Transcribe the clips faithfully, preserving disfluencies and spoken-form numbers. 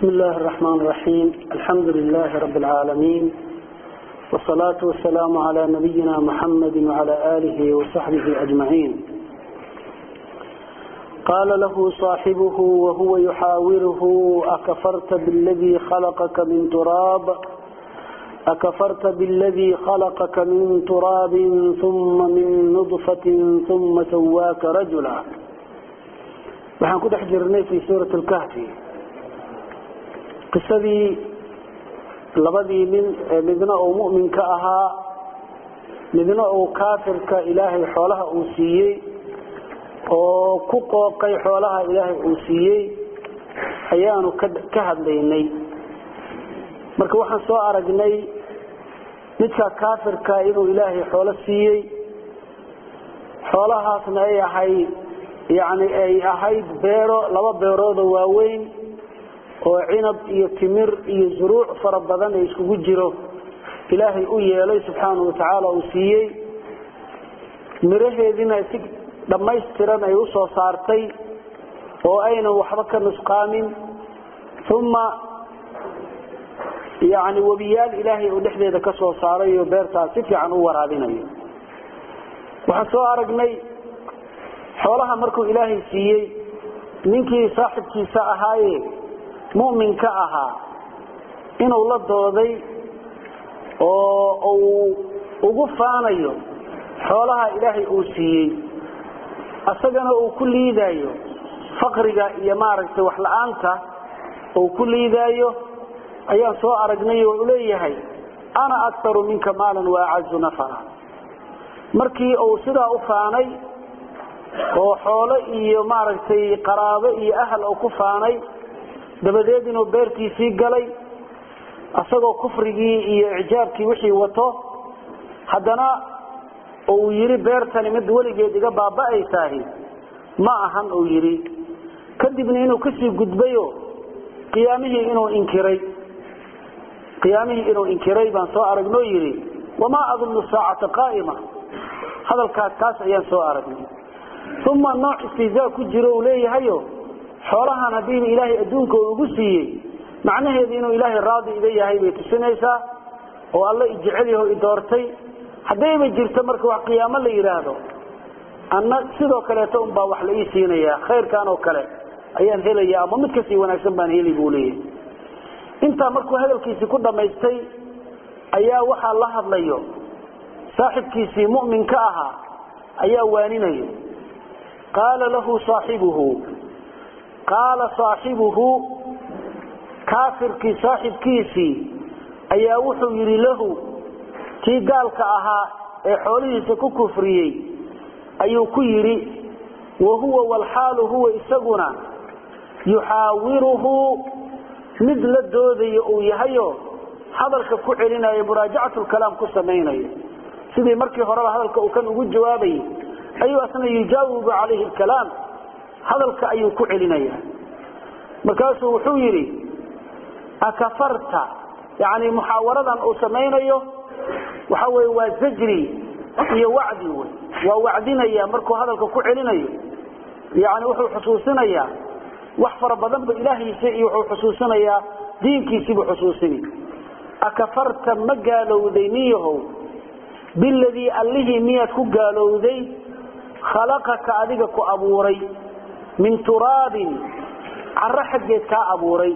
بسم الله الرحمن الرحيم الحمد لله رب العالمين والصلاة والسلام على نبينا محمد وعلى آله وصحبه أجمعين. قال له صاحبه وهو يحاوره أكفرت بالذي خلقك من تراب أكفرت بالذي خلقك من تراب ثم من نطفة ثم سواك رجلا. وحن كده حجرني في سورة الكهف qisadii labadii nin midna uu mu'minka ahaa midna uu kaafirka ilaahay xoolaha uu siiyey oo ku qooqay xoolaha ilaahay uu siiyey ayaanu ka hadlaynay. marka waxaan soo aragnay midka kaafirka inuu ilaahay xoolo siiyey xoolahaasna ay ahay yani ay ahayd beero laba beerood oo waaweyn oo cinab iyo timir iyo zuruuc fara badan ay iskugu jiro ilaahay u yeelay subxaanahu wa tacaala uu siiyey miraheedina si dhammaystiran ay u soo saartay oo aynan waxba ka nusqaamin uma yani webiyaal ilaahay uu dhexdeeda ka soo saaray oo beertaas si fiican u waraabinayo. waxaan soo aragnay xoolaha markuu ilaahay siiyey ninkii saaxibkiisa ahaaye mu'minka ahaa inuu la dooday oo uu ugu faanayo xoolaha ilaahay uu siiyey asagana uu ku liidayo faqriga iyo maaragtay wax la'aanta uu ku liidayo ayaan soo aragnay oo uu leeyahay ana aktaru minka maalan wa a'azzu nafara. markii uu sidaa u faanay oo xoolo iyo maaragtay qaraabo iyo ahal uu ku faanay dabadeed inuu beertiisii galay asagoo kufrigii iyo ijaabkii wixii wato haddana uu yiri beertani mid weligeed iga baaba'aysaah ma ahan uu yiri kadibna inuu kasii gudbayo qiyaamihii inuu inkiray qiyaamihii inuu inkiray baan soo aragnoo yiri wamaa adunnu saacata qaa'ima. hadalkaas kaas ayaan soo aragnay. uma nooc istihzaa ku jiro uu leeyahayo xoolahan haddii ilaahay adduunka ugu siiyey macnaheedu inuu ilaahay raadi iga yahay bay tusinaysaa oo alla i jecel yahay i doortay haddayba jirto marka wax qiyaamo la yidhaahdo anna sidoo kaleeto unbaa wax la ii siinayaa khayrkan oo kale ayaan helayaa ama mid kasii wanaagsan baan heli buu leeyahay. intaa markuu hadalkiisii ku dhammaystay ayaa waxaa la hadlayo saaxibkiisii mu'minka ahaa ayaa waaninayo. qaala lahu saaxibuhu qaala saaxibuhu kaafirkii saaxibkiisii ayaa wuxuu yidhi lahu kii gaalka ahaa ee xoolihiisa ku kufriyey ayuu ku yidhi wahuwa walxaalu huwa isaguna yuxaawiruhu mid la doodayo uu yahayo hadalka ku celinayo muraajacatulkalaam ku samaynayo sidii markii horeba hadalka uu kan ugu jawaabayay ayuu asna yujaawibu calayhi alkalaam hadalka ayuu ku celinaya. markaasuu wuxuu yidhi akafarta yani muxaawaradan uu samaynayo waxa weye waa zajri iyo wacdi wey waa wacdinaya markuu hadalka ku celinayo yani wuxuu xusuusinayaa wax fara badanba ilaahiisa iyo wuxuu xusuusinayaa diinkiisiibuu xusuusini. akafarta ma gaalowday niyahow biladii allihii miyaad ku gaalowday khalaqaka adiga ku abuuray min turaabin carro xaggeed kaa abuuray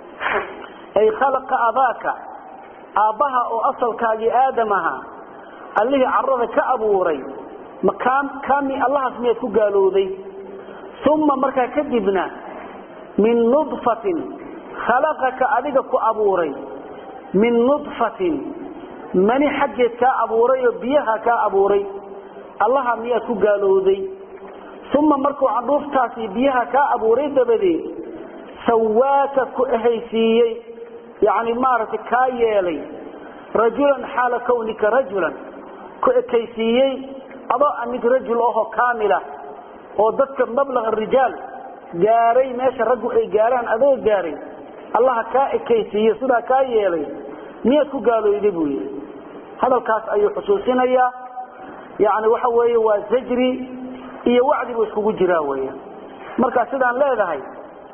ay khalaqa abaaka aabbaha oo asalkaagii aadam ahaa allihii carrada ka abuuray makaami allahaas miyaad ku gaalowday uma markaa kadibna min nudfatin khalaqaka adiga ku abuuray min nudfatin mani xaggeed kaa abuuray oo biyaha kaa abuuray allaha miyaad ku gaalowday uma markuu candhuuftaasi biyaha kaa abuuray dabadeed sawaaka ku ehaysiiyey yani maaragtay kaa yeelay rajulan xaala kawnika rajulan ku ekaysiiyey adoo a mid rajul ahoo kaamila oo dadka mablaga rijaal gaaray meesha raggu ay gaaraan adoo gaaray allaha kaa ekaysiiye sidaa kaa yeelay miyaad ku gaalowday buu yidhi. hadalkaas ayuu xusuusinayaa yani waxa weeye waa zajri iyo wacdi buu iskugu jiraa weya. marka sidaan leedahay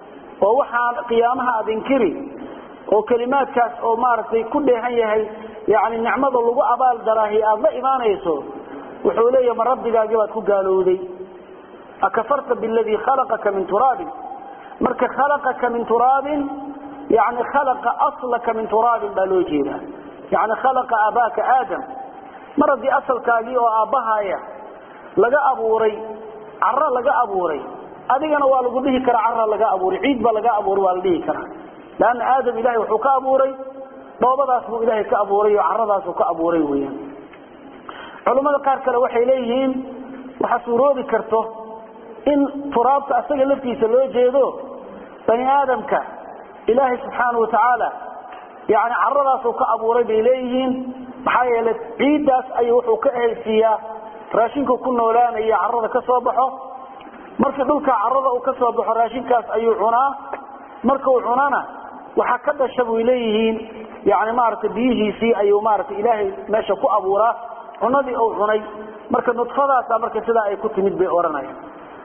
oo waxaan qiyaamaha adinkiri oo kalimaadkaas oo maartay ku dheehan yahay yaani nicmada lagu abaal daraahi aad la iimaanayso wuxuu leeyahay rabbigaagi baad ku gaalowday akafarta billadhi khalaqaka min turab marka khalaqaka min turab yaani khalaqa aslaka min turab balojira yaani khalaqa abaka adam maradi asalkaagi oo aabahaaya laga abuuray arra laga abuuray adigana waa lagu dhihi karaa arra laga abuuray ciid ba laga abuuray waa la dhihi karaa laan aadam ilaahay wuxuu ka abuuray doobadaas buu ilaahay ka abuuray oo arradaas uu ka abuuray weeyaan culimada qaar kale waxay leeyihiin waxa suuroodi karto in turaabta asaga laftiisa loo jeedo bani aadamka ilaahay subhanahu wa ta'ala yaani arradaas uu ka abuuray bay leeyihiin maxaa yeelay ciidaas ayuu wuxuu ka haysiyaa raashinka ku noolaanaya arrada ka soo baxo markii dhulka arrada uu ka soo baxo raashinkaas ayuu cunaa marka uu cunana waxa ka dhashay buu leeyihiin yaani maarta biyihiisi ayuu maarta ilaahay meesha ku abuuraa cunadii uu cunay marka nudfadaas marka sida ay ku timid bay oranayaan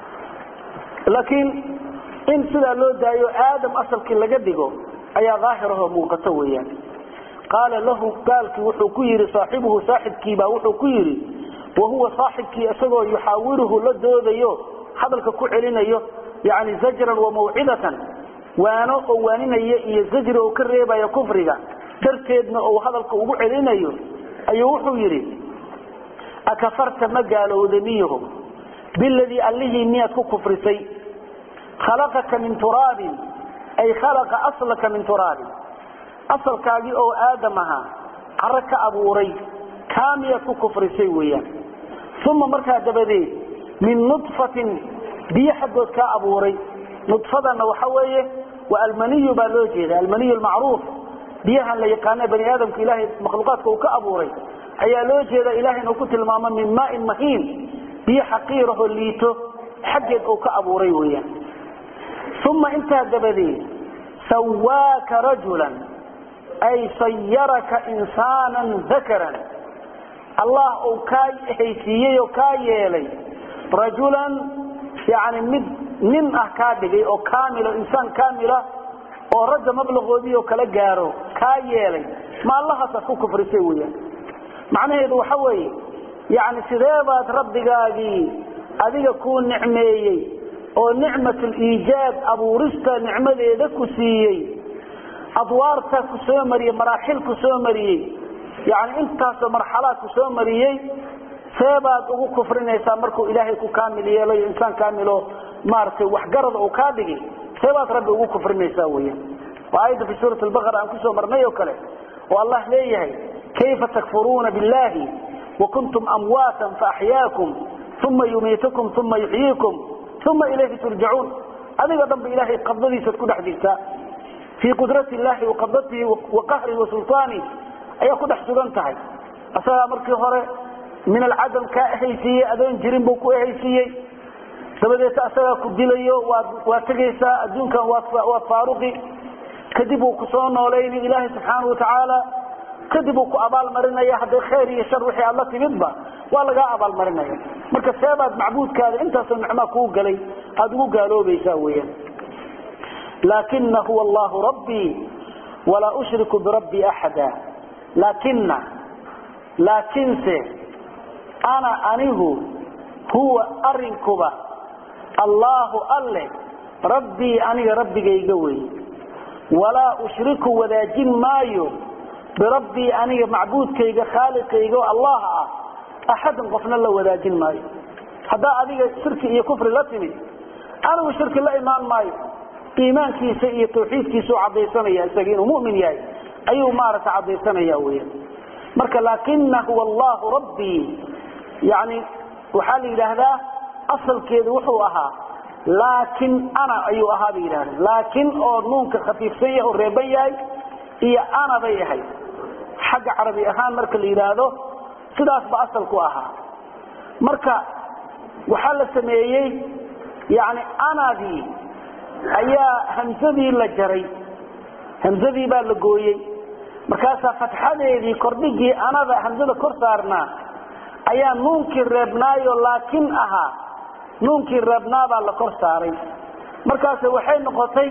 laakiin in sida loo daayo aadam asalkii laga dhigo ayaa daahiraha muuqata weeyaan qaala lahu qaalki wuxuu ku yiri saaxibuhu saaxibkii baa wuxuu ku yiri وهو صاحبكي اسغو يحاوره لدوديو hadalka ku celinayo yaani zajran wa maw'idatan waano qawaaninayo iyo zajri oo ka reebaya kufriga darteedna oo hadalka ugu celinayo ayuu wuxuu yiri akafarta magaalowdaniyo billadhi alladhi niyat ku kufrisay khalaqaka min turab ay khalaqa aslaka min turab asalkaagi oo aadamaha arka abuuray kaamiya ku kufrisay weeyaan ثم markaa dabadeed min nutfatin biyo xagood ka abuuray nutfadana waxa weeye waa almaniyo baa loo jeedaa almaniyo almacruuf biyaha la yaqaan bani aadamka ilaahay makhluuqaadka uu ka abuuray ayaa loo jeedaa ilaahay inuu ku tilmaamo min maa'in mahin biyo xaqiir oo liito xageed uu ka abuuray weeyaan ثم inta dabadeed sawaaka rajulan ay sayyaraka insanan dhakaran الله او كاي هيسيي او كاي يلي رجلا يعني من من احكادغي او كامل انسان كامل او رد مبلغودي او كلا غارو كاي يلي ما الله تكو كفرسي ويا معناه waxa way يعني sideebaad rabbigaagi adiga ku nicmeeyay oo nicmatul iijaad abuurista nicmadeeda ku siiyay adwaarta ku soo mariyay maraaxil ku soo mariyay يعني انت مرحلات سو مريي سبب ugu kufrinaysa markuu ilaahay ku kaamil yeelay insaan kaamilo maartay wax garad oo ka dhigay sabab rabbi ugu kufrinaysa weeyaan waayada fi suurat al-baqara aan ku soo marnay oo kale oo Allah leeyahay kayfa takfuruna billahi wa kuntum amwatan fa ahyaakum thumma yumitukum thumma yuhyikum thumma ilayhi turja'un adiga dambe ilaahay qabdadiisa ku dhaxdigta fi qudrati illahi wa qabdatihi wa qahri wa sultani ayaa ku dhax sugan tahay asaga markii hore min al-adam ka haysiye adoon jirin buu ku haysiye sabadeeta asaga ku dilayo waa tagaysa adduunkan waa faaruqi kadib uu ku soo nooleeyay ilaahay subhanahu wa ta'ala kadib uu ku abaal marinaya haday khayr iyo shar wixii Allah timidba waa laga abaal marinaya marka sabab macbuudkaada intaas nicmo ku galay aad ugu gaaloobaysaa weeyaan lakinna huwa Allah rabbi wala ushriku bi rabbi ahada لكن لكن أنا أنه هو أرنكبا الله الله ربي أني ربي جيجوي ولا أشرك ولا جن مايو بربي أني معبود كيجا خالق كيجو الله أحد قفنا له ولا جن مايو هذا أني شرك يكفر لاتني أنا وشرك لا إيمان مايو إيمان كيسي توحيد كيسو عبيسنا يا سجين ومؤمن يا أيو مارس عبيسنا يا ويا مركا لكنه هو الله ربي يعني وحالي لهذا أصل كذا وحوها لكن أنا أيو هذه لهذا لكن أورنونك خفيف سيء الربيعي هي أنا بيهي حق عربي أهان مركا لهذا سداس بأصل كواها مركا وحال السميعي يعني أنا دي أيا همزدي لجري همزدي بالقوي markaasa fatxadeedii kordhigi anada hamzada kor saarna ayaa nuunkii reebnaayo laakiin aha nuunkii reebnaa baa la kor saaray markaas waxay noqotay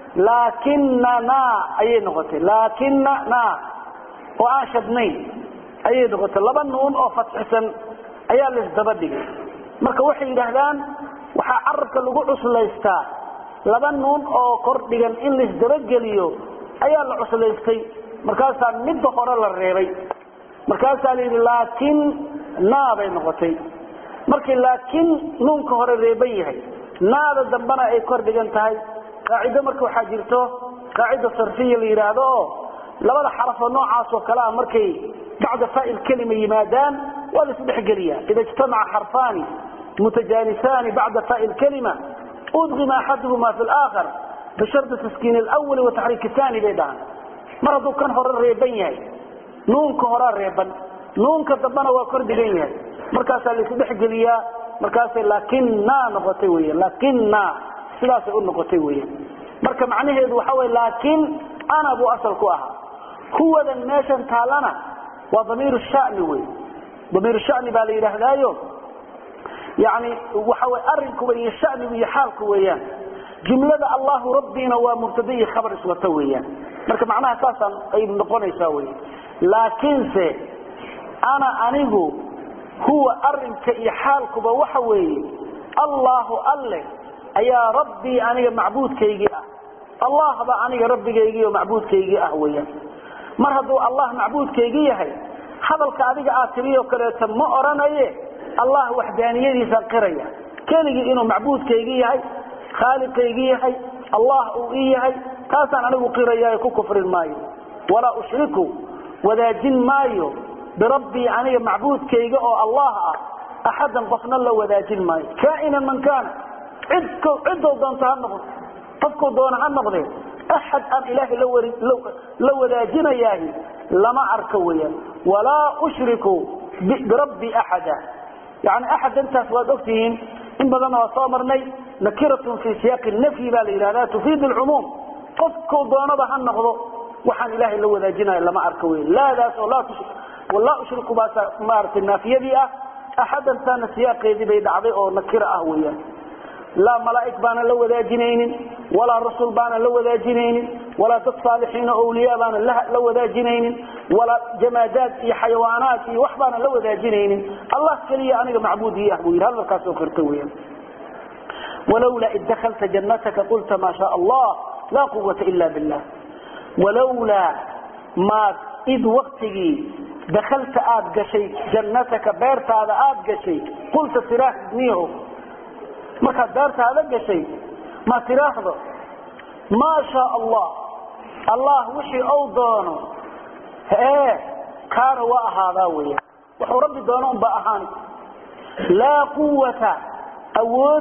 laakinna ayay noqotay laakinna oo aan shadnayn ayay noqotay laba nuun oo fatxisan ayaa la isdaba dhigay marka waxay yiraahdaan waxa carabka lagu cuslaystaa laba nuun oo kor dhigan in la isdaba geliyo ayaa la cuslaystay markaas mid hore la reebay markaas la yiri laakin naabay noqotay markii laakin nuunka hore reebay yahay naada dambana ay kor dhigan tahay qaacido marka waxa jirto qaacido sarfiya la yiraahdo labada xaraf oo noocaas oo kala markay bacda fa'il kalima yimaadaan wala isdhexgeliya ida ijtamaca harfani mutajanisan bacda fa'il kalima udghima ahaduhuma fi al-akhar بشرط تسكين الأول وتحريك الثاني بيدان مرضو كان هرر ريبان يهي نونك هرر ريبان نونك دبانا وكر دقين يهي مركاسا اللي سبح قليا مركاسا لكننا نقطيوية لكننا سلاسة أقول نقطيوية مركا معنيه يدو حوي لكن أنا أبو أصل كواها هو ذا الناشن تعالنا وضمير الشأن وي ضمير الشأن بالي رهلايو يعني وحوي أرنك وي الشأن وي حالك ويان جملة الله ربنا ومبتدئ خبر سوتويا marka macnaha taasan ay noqonaysaa way laakiin se ana anigu huwa arinka iyo xaalkuba waxa weeye Allahu alle ayaa rabbi aniga macbuudkaygi ah Allah ba aniga rabbigaygi iyo macbuudkaygi ah weeyaan mar haduu Allah macbuudkaygi yahay hadalka adiga aad tiriyo kale ma oranaye Allah wahdaaniyadiisa qiraya kaliya inuu macbuudkaygi yahay خالقيغي يحي الله اوئيهي تاسان انو قيريا ku kufrin maayo wala ushriku wadaajin maayo بربي aniga macbuudkayga oo Allah ah ahadan qofna la wadaajin maayo kaina man kana cidku cido doonta noqdo qofku doona ha noqdo ahad an ilaahi la wadaajinayahi lama arka weeyaan wala ushriku بربي ahada يعني احد انت وادقتين ان بدنا وصامرني نكرة في سياق النفي بالإلهة تفيد العموم قفكوا ضانبها النقض وحن إله إلا وذاجنا إلا ما أركوين لا لا ولا تشرك والله أشرك مارت النافية بيئة أحدا ثاني سياق يدي بيد عضي أو نكرة أهوية لا ملائك بانا لو ذاجنين ولا رسول بانا لو ذاجنين ولا تصالحين أولياء بانا لو ذاجنين ولا جمادات في حيوانات في وحبانا لو ذاجنين الله كلي أنا معبودي أهوية هذا كاسو خرطوية ولولا إذ دخلت جنتك قلت ما شاء الله لا قوة إلا بالله ولولا ما إذ وقتك دخلت آد شيء جنتك بيرت هذا آد شيء قلت سراح دنيه ما كدرت هذا شيء ما سراح ذا ما شاء الله الله وحي أوضانه ايه كان وأهذا ويا وحو ربي دانون بأهاني لا قوة أود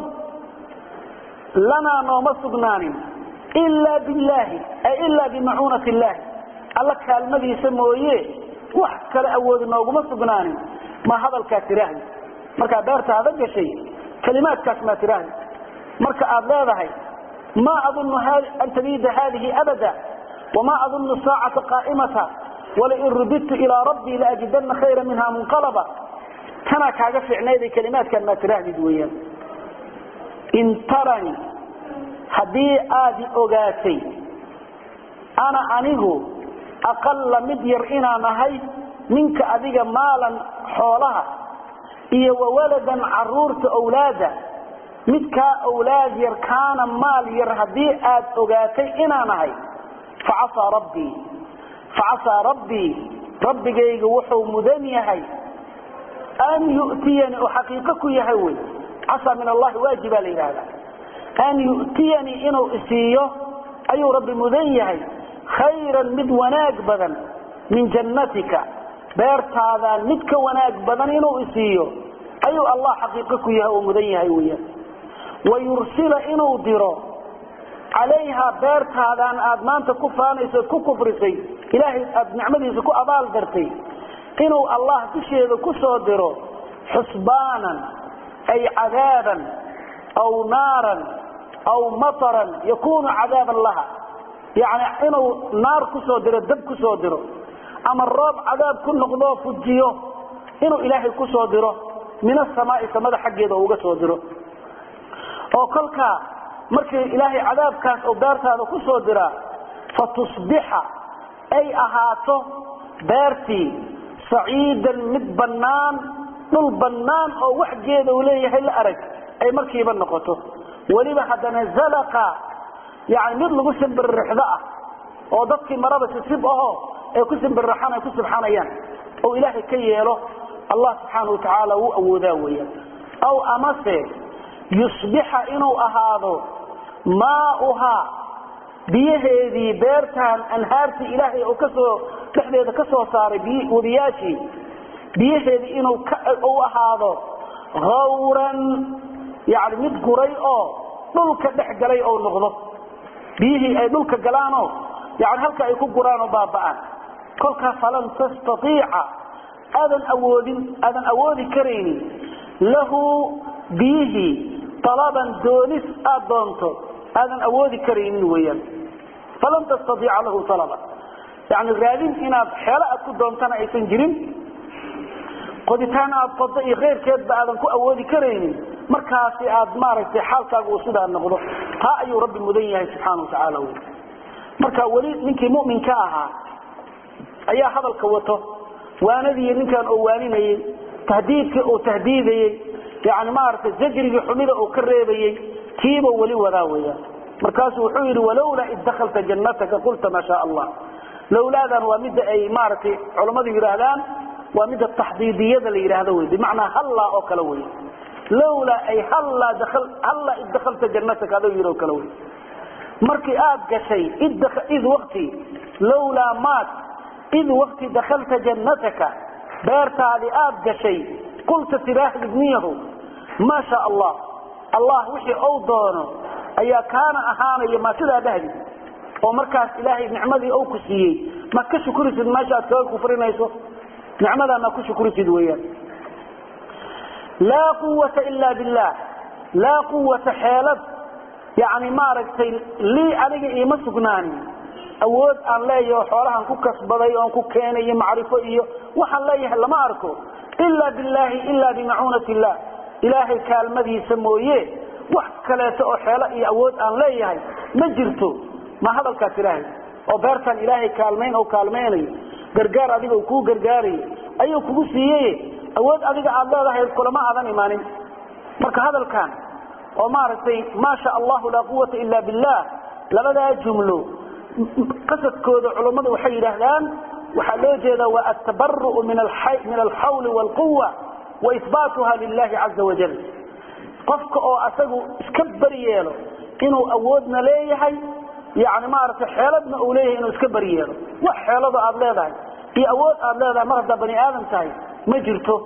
لنا نوم سقنان إلا بالله أي إلا بمعونة الله الله كالمدي يسموه وحكى لأود نوم سقنان ما هذا الكاتراه مركا دارت هذا الشيء كلمات كاسماتراه مركا أبلاده ما أظن أن تبيد هذه أبدا وما أظن الساعة قائمة ولئن رددت إلى ربي لأجدن خيرا منها منقلبا كما كعجف عنيدي كلمات كالماتراه دويا إن ترني هدي آدي أغاتي أنا أنيه أقل مدير إنا نهي منك أذيك مالا حولها إيه وولدا عرورت أولادا مدك أولاد يركان مال يرهدي آد أغاتي إنا نهي فعصى ربي فعصى ربي ربي جيج وحو مدنيهي أن يؤتيني وحقيقك يهوي عصى من الله واجب لي هذا أن يؤتيني إنه إسيه أي رب مذيهي خيرا مد وناك بدن من جنتك بيرت هذا مدك وناك بدن إنه إسيه أي الله حقيقك يهو مذيهي ويا ويرسل إنه ديره عليها بيرت هذا أن أدمان تكفان يسكو كفرسي إلهي نعمل يسكو أبال درتي إنه الله تشهد كسو ديره حسبانا أي عذابا أو نارا أو مطرا يكون عذابا لها يعني إنه نار كسودر الدب كسودر أما الرب عذاب كل نقضاه فجيه إنه إلهي كسودره من السماء سمد حق يده وكسودره وكلك markii ilaahay cadaabkaas oo beertaada ku soo dira fatusbiha ay ahaato beertii saciidan mid banaan dhul banaan oo wax geeda uu leeyahay la arag ay markiiba noqoto waliba hadana zalaqa yaani mid lagu simbirrixda ah oo dadkii maraba sib aho ay ku simbirraxana ku subxaanayaan oo ilaahay ka yeelo allah subhanahu wa ta'ala uu awoodaa weeyaan aw amase yusbiha inuu ahaado maa'uha biyaheedii beertaan anhaartii ilaahay oo ka soo dhexdeeda ka soo saaray wadiyaashii biyaheedii inuu u ahaado ghawran yaani mid guray oo dhulka dhex galay oo noqdo biyihii ay dhulka galaano yaani halka ay ku guraan oo baaba'an kolka falan tastatiica adan awoodin adan awoodi kareyni lahu bihi talaban doonis adoonto adan awoodi kareynin weeyaan falan tastatiica lahu talaba yaani raadin inaad xeelo aad ku doontana aysan jirin qoditaan aad qodda iyo khayrkeed ba adan ku awoodi kareynin markaasi aad maaragtay xaalkaagu uu sidaa noqdo ha ayuu rabbi mudan yahay subxaanahu wa ta'ala marka wali ninkii mu'minka ahaa ayaa hadalka wato waanadii ninkan oo waaninayay tahdiidka oo tahdiidayay yaani maaragtay zajriga xumida oo ka reebayay kiiba wali wadaa weeyaan markaas wuxuu yiri walawla id dakhalta jannataka qulta ma sha Allah lawlaadan waa mid ay maaragtay culimadu yiraahdaan waa mid tahdidiyada la yiraahdo weey bimaana halla oo kala weey lawla ay halla dakhal halla id dakhalta jannataka adoo yiro kala weey markii aad gashay id id waqti lawla maat id waqti dakhalta jannataka beertaadi aad gashay qulta tirah ibniyahu ma sha Allah Allah wixii uu doono ayaa kaana ahaanaya ma sida dhahdi oo markaas ilaahay nicmadii uu ku siiyay ma ka shukrisid ma sha Allah ku furinayso nicmada ma ku shukrisid weeyaan la quwwata illa billah la quwwata halad yaani ma aragtay li aniga ima sugnaani awood aan leeyahay xoolahan ku kasbaday oo ku keenay macrifo iyo waxaan leeyahay lama arko illa billahi illa bimaunati allah ilaahi kaalmadiisa mooyee wax kale oo xeelo iyo awood aan leeyahay ma jirto ma hadalka tiraahay oo beertan ilaahi kaalmeyn oo kaalmeynayo gargaar adiga ku gargaaray ayuu kugu siiyay awood adiga aad leedahay kulama aadan imaanin marka hadalkan oo maartay ma sha Allah la quwwata illa billah labada jumlo qasadkooda culimadu waxay yiraahdaan waxa loo jeedaa waa at-tabarru min al-hayy min al-hawl wal-quwwa wa ithbatuha lillahi azza wa jalla qofka oo asagu iska bariyeelo inuu awoodna leeyahay yaani maartay xeeladna uu leeyahay inuu iska bariyeelo wax xeelada aad leedahay iyo awood aad leedahay marada bani aadam tahay ma jirto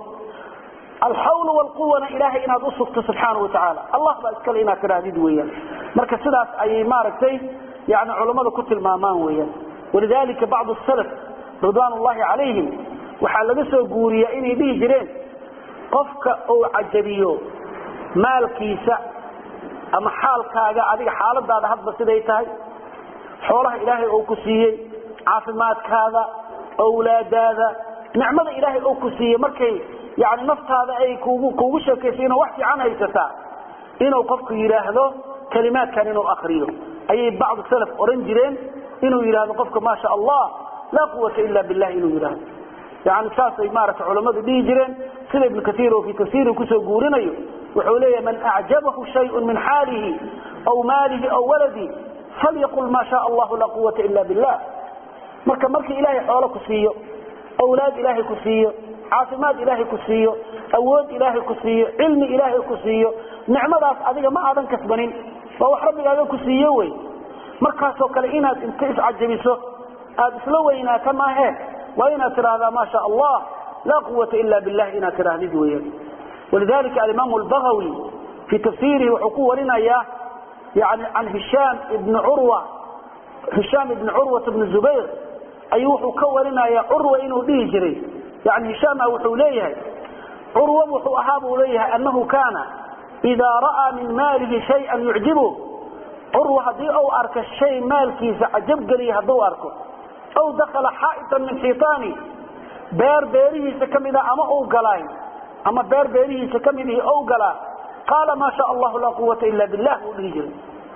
الحول والقوة إلهي إنها أصفت سبحانه وتعالى الله بقى اسكال إنها تراديد ويا مركز سلاس أي ماركتين يعني علماء كتل مامان ويا ولذلك بعض السلف رضوان الله عليهم وحال نسوا قوريا إني به جرين قفك أو عجبيو مال كيسا أما حال كاقا عديك حالة هذا حد بسيديتها حولها إلهي أو كسيي عافمات كذا أولاد هذا نعمة إلهي أو كسيي مركي يعني نفط هذا أي كوجو كوجو شكيسين وحكي عنها يتسع إنه قفك يراهده كلمات كان إنه أخريه أي بعض السلف أورنجرين إنه يراهده قفك ما شاء الله لا قوة إلا بالله إنه يراهده يعني ساس إمارة علماء بيجرين سيد ابن كثير وفي كثير كسو قورنيه وحوليه من أعجبه شيء من حاله أو ماله أو ولده فليقل ما شاء الله لا قوة إلا بالله مركا مركا إلهي حولك كسيه أولاد إلهي كسيه عاصمات إلهي كسيه أود إلهي كسيه علم إلهي كسيه نعمة أذيك ما أذن كسبانين فهو ربي إلهي كسيه وي مركز وكالإنات انت عجبسه هذا سلوينا كما هي وإنا ترى هذا ما شاء الله لا قوة إلا بالله إنا ترى هذه دوية ولذلك الإمام البغوي في تفسيره وحقوه لنا إياه يعني عن هشام ابن عروة هشام ابن عروة ابن الزبير أيوه حقوه لنا يا عروة إنه ديه جري يعني هشام وحو ليه عروة وحو أحابه ليه أنه كان إذا رأى من ماله شيئا يعجبه عروة هدي أو أرك الشيء مالكي عجب قليه هدو أركه أو دخل حائطا من حيطاني بير بيره سكمده أما أو قلاين أما بير بيره سكمده أو قلا قال ما شاء الله لا قوة إلا بالله وليجل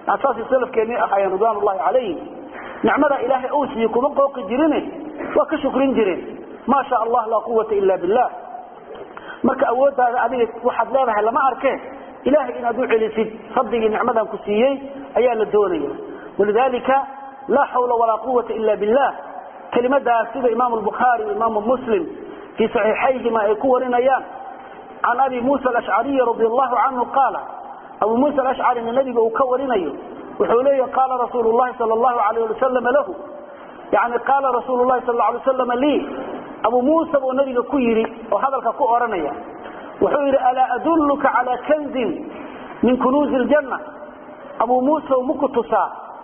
أساس السلف كان أخيان رضوان الله عليه نعمة إلهي أوسيكم قوق جرين وكشكرين جرين ما شاء الله لا قوة إلا بالله marka awoodda adiga waxaad leedahay lama arkeen ilaahay inaad u celisid fadliga nicmadan ku siiyay ayaa la doonaya walidalika la hawla wala quwwata illa billah kalimada sida imam al-bukhari imam muslim fi sahihayhima ay ku warinayaan an abi musa al-ash'ari radiyallahu anhu qala abu musa al-ash'ari nabiga uu ka warinayo wuxuu leeyahay qala rasuulullah sallallahu alayhi wa sallam lahu yani qala rasuulullah sallallahu alayhi wa sallam li أبو موسى ونبي كيري وهذا الكأورنيا وحير ألا أدلك على كنز من كنوز الجنة أبو موسى ومكتسا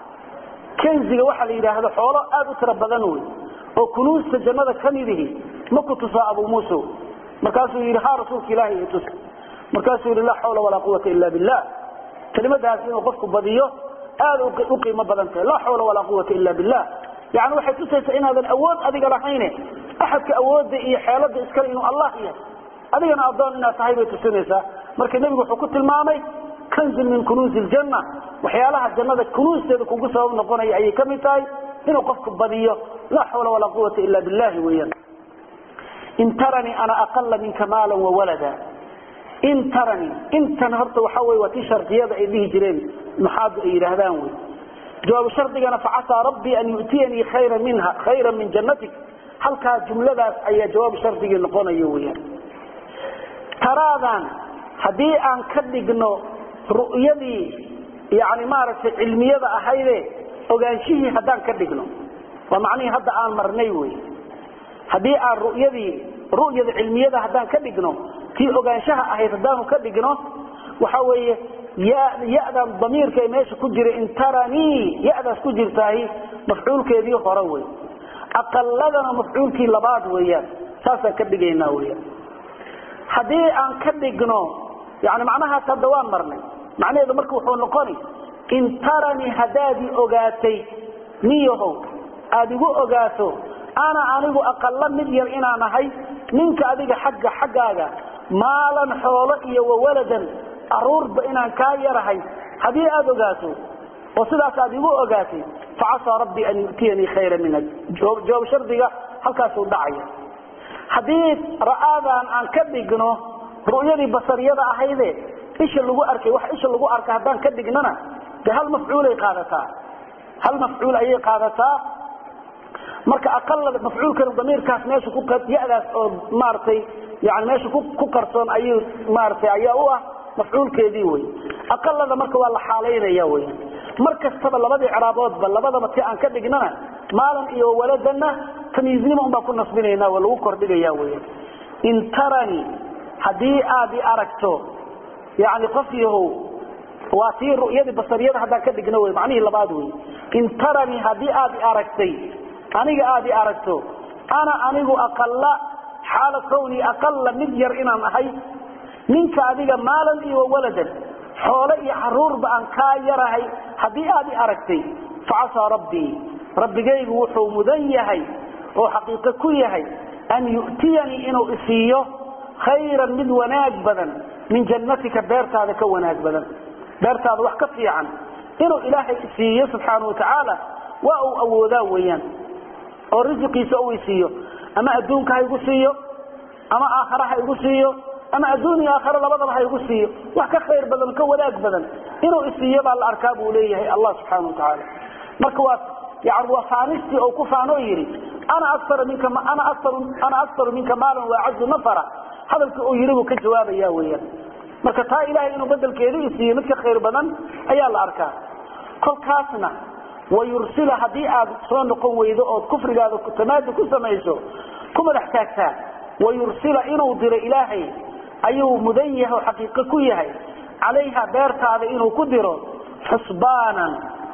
كنز وحل إلى هذا حوله أبو تربذنوي وكنوز الجنة كنيده مكتسا أبو موسى مركاسه إلها رسولك إلهي يتس مركاسه لا حول ولا قوة إلا بالله كلمة هذه وقفك بديه هذا أقيم بدنك لا حول ولا قوة إلا بالله يعني واحد تسيس إن هذا الأود أذيك رحينه أحد كأود إيه حالة إسكال إنه الله هي أذيك أنا أظن إنها صحيبة تسنسة مركز النبي حكوت المامي كنز من كنوز الجنة وحيالها الجنة كنوز تذكو قصة ونقونا أي كمتاي إنه قفك بضية لا حول ولا قوة إلا بالله ويا إن ترني أنا أقل منك مالا وولدا إن ترني إن تنهرت وحوي وتشرت يد إليه جرين محاض إلى هذا جواب شرطي أنا فعسى ربي أن يؤتيني خيرا منها خيرا من جنتك هل كانت جملة أي جواب شرطي نقونا يويا تراذان هدي أن كدقنا رؤيتي يعني مارس علمية أحيلي وقانشيه هدان كدقنا ومعني هذا آن مرنيوي هدي أن رؤيتي رؤية علمية هدان كدقنا في وقانشها أحيث هدان كدقنا وحوي يا يأذن ضمير كيماش كجر إن ترني يأذن كجر تاهي مفعول كيديه خروي أقلدنا مفعول كي لبعض وياه ساسا كبقينا وياه حدي أن كبقنا يعني معناها تدوان مرني معناه إذا مركو حول نقاني إن ترني هدادي أغاتي نيهو أدقو أغاتو أنا أنيقو أقل مليار إنا نهي منك أدق حق حقاقا مالا حولئي وولدا أرور بإنان كايرهي هذه أدقاته وصدق أدقو أغاتي فعسى ربي أن يؤتيني خيرا منك جواب, جواب شرطك هل كاسو دعية حديث رآذا عن كدقنه رؤية بصرية أحيذي إيش اللي قو أركي وح إيش اللي قو أركي هدان كدقننا ده هل مفعول قادتا هل مفعول أي قادتا marka aqal mafcuulka dameerkaas meesha ku qad yaadaas oo maartay yaani meesha ku ku karsoon ayuu maartay ayaa u ah mafcuulkeedii way aqalada marka waa la xaaleynaya way marka saba labada icraabood ba labada markii aan ka dhignana maalan iyo waladana tamiiznimo uma ku nasbinayna waa lagu kordhigaya way in tarani hadii aad aragto yaani qofiyuhu waa tii ru'yada basariyada hadaa ka dhigna way macnaheedu labaad way in tarani hadii aad aragtay aniga aadi aragto ana anigu aqalla xaal kowni aqalla mid yar inaan ahay ninka adiga maalan iyo waladan xoolo iyo xaruur baan ka yarahay hadii aadi aragtay faasa rabbi rabbigaygu wuxuu mudan yahay oo xaqiiqo ku yahay an yu'tiyani inuu isiyo khayran min wanaag badan min jannatika beertaada ka wanaag badan beertaada wax ka fiican inuu ilaahay isiyo subhanahu wa ta'ala wa uu awoodaa weeyaan oo rizqiisa uu isiyo ama adduunka ha igu siiyo ama aakhira ha igu siiyo ama adduunka aakhira labadaba ha igu siiyo wax ka khayr badan ka wanaag badan inuu isiyo baa la arkaa buu leeyahay Allah subhanahu wa ta'ala marka waa yaani waa faanisti oo ku faano yiri ana akthar minka ma ana akthar ana akthar minka maalan wa azzu nafara hadalka uu yiri uu ka jawaabaya weeyaan marka taa ilaahay inuu bedelkeedu isiyo mid ka khayr badan ayaa la arkaa kolkaasna ويرسل هذه صون قويده أو كفر هذا كتماد كسميسو كما نحتاجها ويرسل إنه در إلهي أيه مديه وحقيقة كيه عليها بيرت هذا إنه قدره حسبانا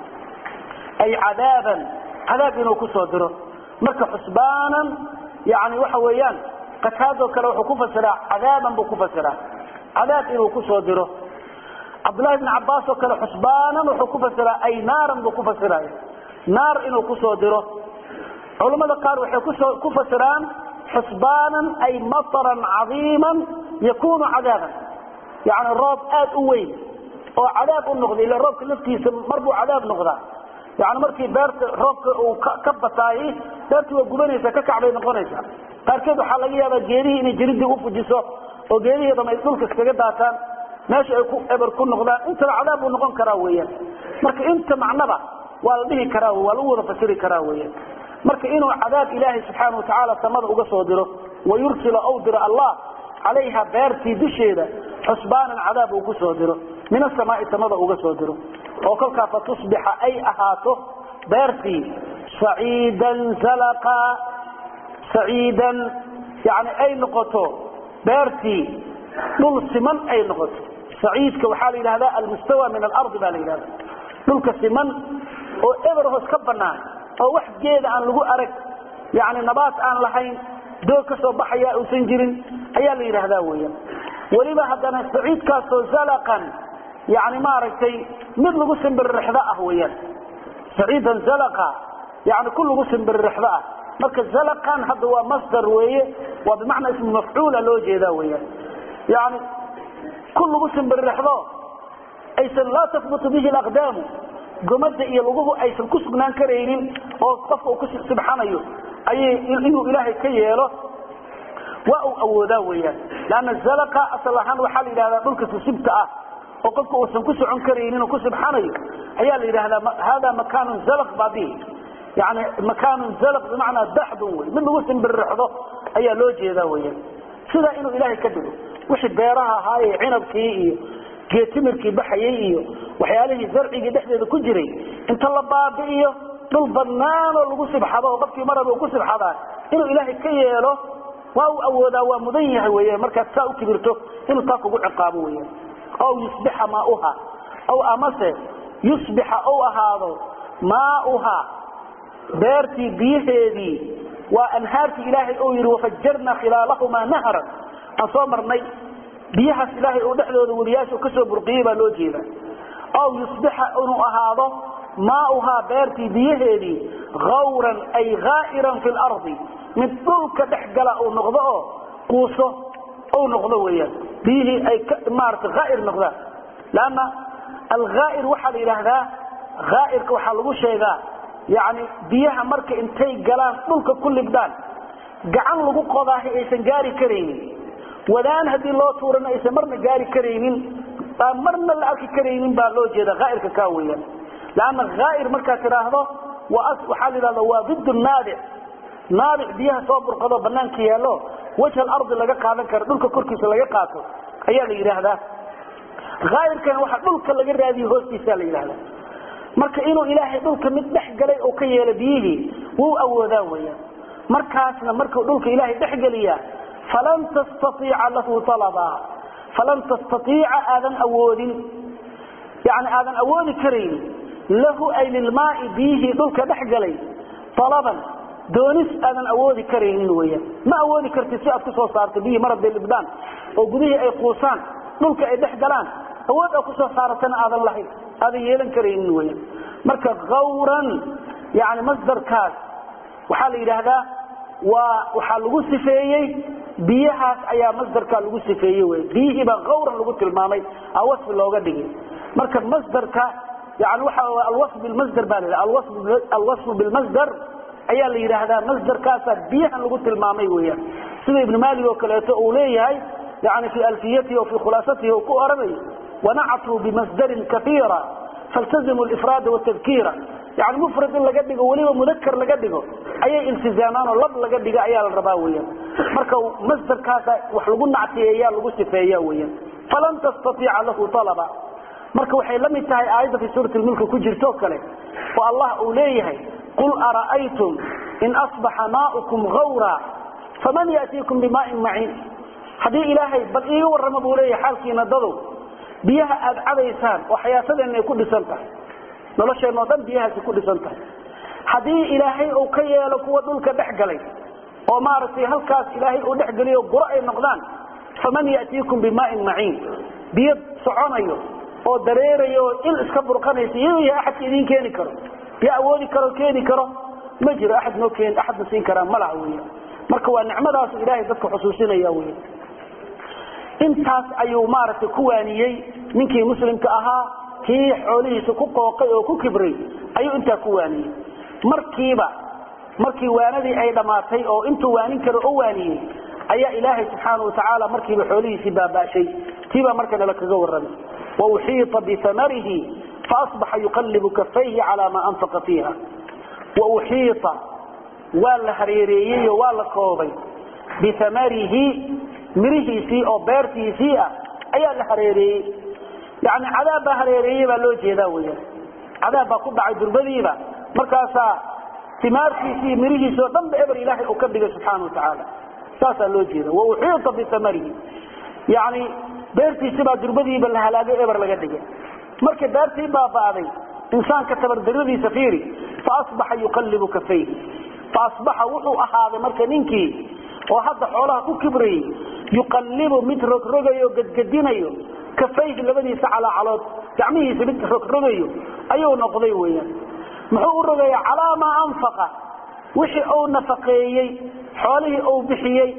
أي عذابا عذاب إنه كسودره مرك حسبانا يعني وحويان قد هذا كلو حكوفة سراع عذابا بكوفة سراع عذاب إنه كسودره عبد الله بن عباس وكل حسبانا وحكوفة سراء أي نارا وكوفة سراء نار إنه كسودره علماء قالوا كوفة سراء حسبانا أي مطرا عظيما يكون عذابا يعني الرب آد أوين oo cadaab u noqday ila roobka laftiisa marbu cadaab noqdaa يعني markii beerta roobka uu ka bataay beertu waa gubanaysa ka kacbay noqonaysa qaarkeed waxa laga yaabaa geerihi inay jiridii u fujiso oo geerihi dhamay dhulka iskaga daataan meesha ay ku eber ku noqdaan inta cadaab uu noqon karaa weeyaan marka inta macnaba waa la dhihi karaa waa la wada fasiri karaa weeyaan marka inuu cadaab ilaahi subhanahu wa ta'ala samada uga soo diro wayursila awdira allah عليها بارتي دشيده حسبان العذاب ugu soo diro min as-samaa'i samada uga soo diro oo kalka fa tusbiha ay ahaato بارتي سعيدا زلقا سعيدا يعني اي نقطه بارتي دول سمن اي نقطه سعيدك وحال الى هذا المستوى من الارض بالإله دولك سمن او ايبرهوس كبنا او wax geed aan lagu arag يعني نبات aan lahayn doo ka soo baxaya oo san jirin ayaa la yiraahdaa weeyaan waliba hadana saciid ka soo zalaqan yaani ma aragtay mid lagu simbir rixda ah weeyaan saciidan zalaqa yaani kullu lagu simbir rixda ah marka zalaqan hada waa masdar weeye waa bimaana ism mafcuul loo jeedaa weeyaan yaani kullu lagu simbir rixdo aysan la tathbutu bihi al-aqdam gumada iyo luguhu aysan ku sugnaan kareynin oo qofka uu ku subhanayo أي إنه إلهي كياله وأو أودا وياه لأن الزلقة أصلحا وحال إلى هذا ملك سبتة وقلت أوسن كسر عن كرينين وكسر حني أيال إلى هذا هذا مكان زلق بعديه يعني مكان زلق بمعنى دحدوي من وسم بالرحضة أيال لوجي ذا وياه سيدا إنه إلهي كدله وش بيرها هاي عنب كي جيتمر كي بحيي وحياله زرعي دحدة كجري انت الله بابيه dul banaan oo lagu sibxado oo qofkii maraba uu ku sibxada inuu ilaahay ka yeelo waa uu awoodaa waa mudan yahay weeyaan marka taa u kibirto inuu taa kugu ciqaabo weeyaan oo yusbiha maa'uha oo amase yusbiha oo ahaado maa'uha beerti biyaheedii waa anhaarti ilaahay oo yiri wafajjarna khilaalahuma nahran asoo marnay biyahaas ilaahay oo dhexdooda waliyaashu ka soo burqiyay baa loo jeedaa oo yusbiha inuu ahaado ماؤها بارتي بيهدي غورا أي غائرا في الأرض من طلق تحقل أو نغضاء قوصه أو نغضوية بيه أي مارت غائر نغضاء لأن الغائر وحل إلى هذا غائر كوحل شيء يعني بيها مرك انتي قلان طلق كل بدان قعن لغو قضاه ايسان قاري كريم ودان هدي الله تورنا ايسان مرنا قاري كريم مرنا لأرك كريم بالله جيدا غائر كاويا لأن الغائر مركا تراهضه وحال هذا هو ضد النابع نابع بيها صبر قضاء بنان كيالو وجه الأرض اللي قاعدة كردولك كوركيس اللي قاعدة أيها اللي يراه ده غائر كان واحد دولك اللي قرر هذه هوستي سالة يراه ده مركا إنه إلهي دولك مدح قلي أو كيال بيه هو أو ذاوية مركا أسنا مركا دولك إلهي دح قليا فلن تستطيع له طلبا فلن تستطيع آذن أود يعني آذن أود كريم له أي للماء بيه دولك دحقلي طلبا دونس أذن أودي كرينين ويا ما أودي كرتساء كسو صارت بيه مرض بالإبدان وقضيه أي قوسان دولك أي دحقلان أود أكسو صارتنا أذن لحي هذا يلن كرينين ويا مركز غورا يعني مصدر كاس وحال إلى هذا وحال لغو سفيي بيهاس أيا مصدر كاس لغو سفيي بيه بقى غورا لغو تلمامي أوصف اللوغة دي مركز مصدر كاس يعني الوصف بالمصدر بالله الوصف الوصف بالمصدر ايا اللي يراهدا مصدر كاسا بيها لو قلت المامي ويا سيده ابن مالك وكلاته اوليه يعني في الفيته وفي خلاصته وكوربي ونعته بمصدر كثيرا فالتزموا الافراد والتذكير يعني مفرد اللي قدغه وليبا مذكر اللي قدغه اي التزامان لب اللي قدغه ايا الرباويه marka مصدر كاسا wax lagu nactiyeeyaa lagu sifeeyaa weeyaan falan tastati'a lahu talaba marka waxay la mid tahay aayada fi suurat al-mulk ku jirto kale oo Allah uu leeyahay qul ara'aytum in asbaha ma'ukum ghawra faman yatiikum bima'in ma'in hadii ilaahay bal iiga warrama buu leeyahay xalkiina dado biyaha aad cadaysaan oo xayaasadeenna ku dhisantahay nolosheenna dhan biyaha ku dhisantahay hadii ilaahay uu ka yeelo kuwa dhulka dhaxgalay oo maartay halkaas ilaahay uu dhaxgaliyo qura ay noqdaan faman yatiikum bima'in ma'in biyad soconayo oo dareerayo il iska burqanaysa iyo ahad idin keeni karo ya awoodi karo keeni karo ma jiro ahad noo keen ahad siin kara malaha weeyo marka waa nicmadaas ilaahay dadka xusuusinaya weeyo intaas ayuu maaragtay ku waaniyay ninkii muslimka ahaa kii xoolihiisa ku qooqay oo ku kibray ayuu intaa ku waaniyay markiiba markii waanadii ay dhamaatay oo intuu waanin karo oo waaniyay ayaa ilaahay subxaanahu wa tacaala markiiba xoolihiisii baabaashay tiiba markana la kaga warramay wa uxiita bithamarihi faasbaxa yuqallibu kaffayhi calaa maa anfaqa fiiha wa uxiita waa la hareereeyey oo waa la koobay bithamarihi mirihiisii oo beertiisii ah ayaa la hareereeyey yani cadaab baa hareereeyey baa loo jeedaa weyaan cadaab baa ku dhacay durbadiiba markaasaa timaartiisii mirihiisii oo dhan ba eber ilaahay uu ka dhigay subxaana wa tacaala saasaa loo jeeda wa uxiita bithamarihi yani beertiisii baa durbadiiba la halaagay eber laga dhigay markii beertii baaba'day insaanka tabardaradiisa fiiri faasbaxa yuqallibu kafayhi faasbaxa wuxuu ahaaday marka ninkii oo hadda xoolaha ku kibrayay yuqallibu mid rogrogayo gadgadinayo kafayhi labadiisa calaacalood gacmihiisa mid rogrogayo ayuu noqday weeyaan muxuu u rogayaa calaa maa anfaqa wixii uu nafaqeeyey xoolihii uu bixiyey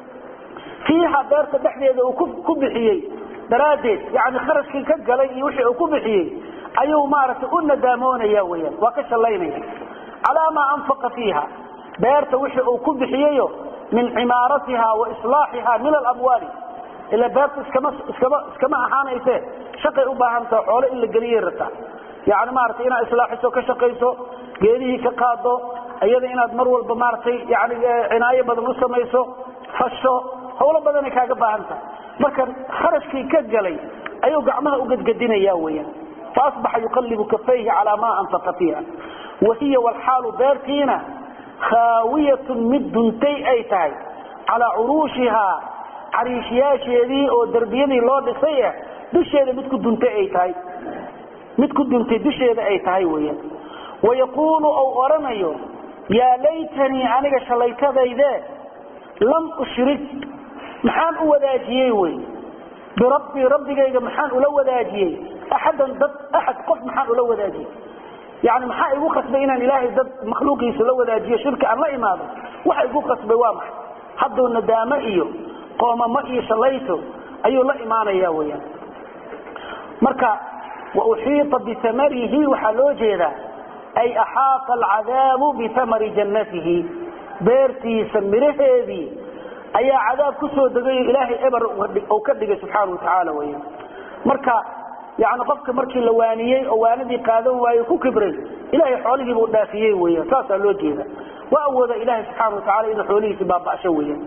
fiiha beerta dhexdeeda uu ku bixiyey daraaddeed yani kharashkii ka galay iyo wixii uu ku bixiyey ayuu maaragtay u nadaamoonaya weyaan waa ka shallaynaya calaa maa anfaqa fiiha beerta wixii uu ku bixiyeyo min cimaaratiha wa islaaxiha min alamwaali ila beerta iskama iskama iskama ahaanayse shaqay u baahan tahay xoolo in la geliyay rabtaa yani maaragtay inaad islaaxiso ka shaqayso geedihii ka qaado iyada inaad mar walba maaragtay yani cinaayo badan u samayso fasho hawlo badanay kaaga baahan tahay marka kharashkii ka galay ayuu gacmaha u gadgadinaya weeyaan faasbaxa yuqallibu kafayhi calaa maa anfaqa fiiha wahiya walxaalu beertiina khaawiyatun mid duntay ay tahay calaa curuushihaa cariishyaasheedii oo derbiyadii loo dhisay ah dusheeda mid ku duntay ay tahay mid ku duntay dusheeda ay tahay weeyaan wayaquulu ou odhanayo yaa laytanii aniga shallaytadayde lam ushrik maxaan u wadaajiyey wey birabbii rabbigayga maxaan ula wadaajiyey axadan dad axad qof maxaan ula wadaajiyey yani maxaa igu qasbay inaan ilaahay dad makhluuqiisa la wadaajiyo shirki aan la imaado waxa igu qasbay waa maxay hadduu nadaamo iyo qoomamo iyo shallayto ayuu la imaanaya weyaan marka wa uxiita bithamarihi waxaa loo jeedaa ay axaata alcadaabu bithamari jannatihi beertiisa miraheedii ayaa cadaab ku soo degayo ilaahay eber uu ka dhigay subxaana wa tacaala weyaan marka yani qofka markii la waaniyey oo waanadii qaadan waayo ku kibray ilaahay xoolihiibuu dhaafiyey weyan saasaa loo jeeda waa awooda ilaahay subxaana wa tacala inuu xoolihiisi baaba'sho weyan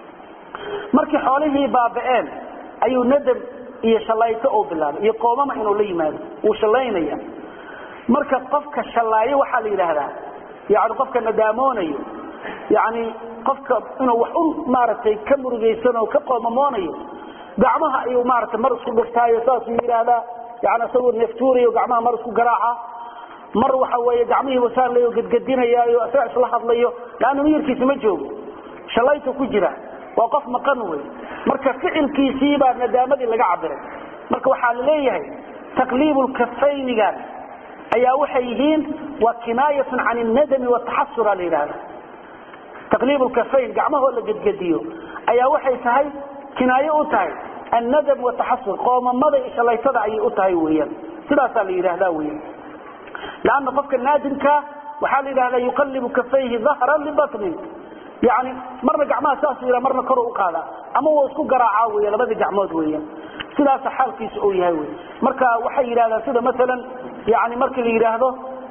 markii xoolihii baaba'een ayuu nadam iyo shallayto uu bilaabay iyo qoomama inuu la yimaado wuu shallaynaya marka qofka shallaayo waxaa la yidhaahdaa yani qofka nadaamonayo yani qofka inuu wax u maaragtay ka murugaysano ka qoomamoonayo gacmaha ayuu maaragtay mar isku dhiftaayo saasuu yidhaahdaa yani isagoo neeftuurayo gacmaha mar isku garaaca mar waxa weeye gacmihii wasaarlayo gadgadinayaayo isaga isla hadlayo laanna miyirkiisa ma joogo shallaytu ku jira waa qof maqan wey marka ficilkiisii baa nadaamadii laga cabiray marka waxaa la leeyahay taqliibu lkafaynigan ayaa waxay yihiin waa kinaayatun can alnadami wataxasura la yidhahda taqliibu lkafayn gacmahoo la gadgadiyo ayaa waxay tahay kinaayo u tahay annadam wataxasur qoomamada iyo shallaytada ayay u tahay weeyaan sidaasaa la yidhaahdaa weyan lanna qofka naadimka waxaa la yidhahdaa yuqallibu kafayhi dahran libatnin yani marna gacmaha saas yidha marna kor u qaada ama waa isku garaacaa wey labadii gacmood weeyaan sidaasa xaalkiisa uu yahay wy marka waxay yidhahdaan sida maalan yani marka la yidhaahdo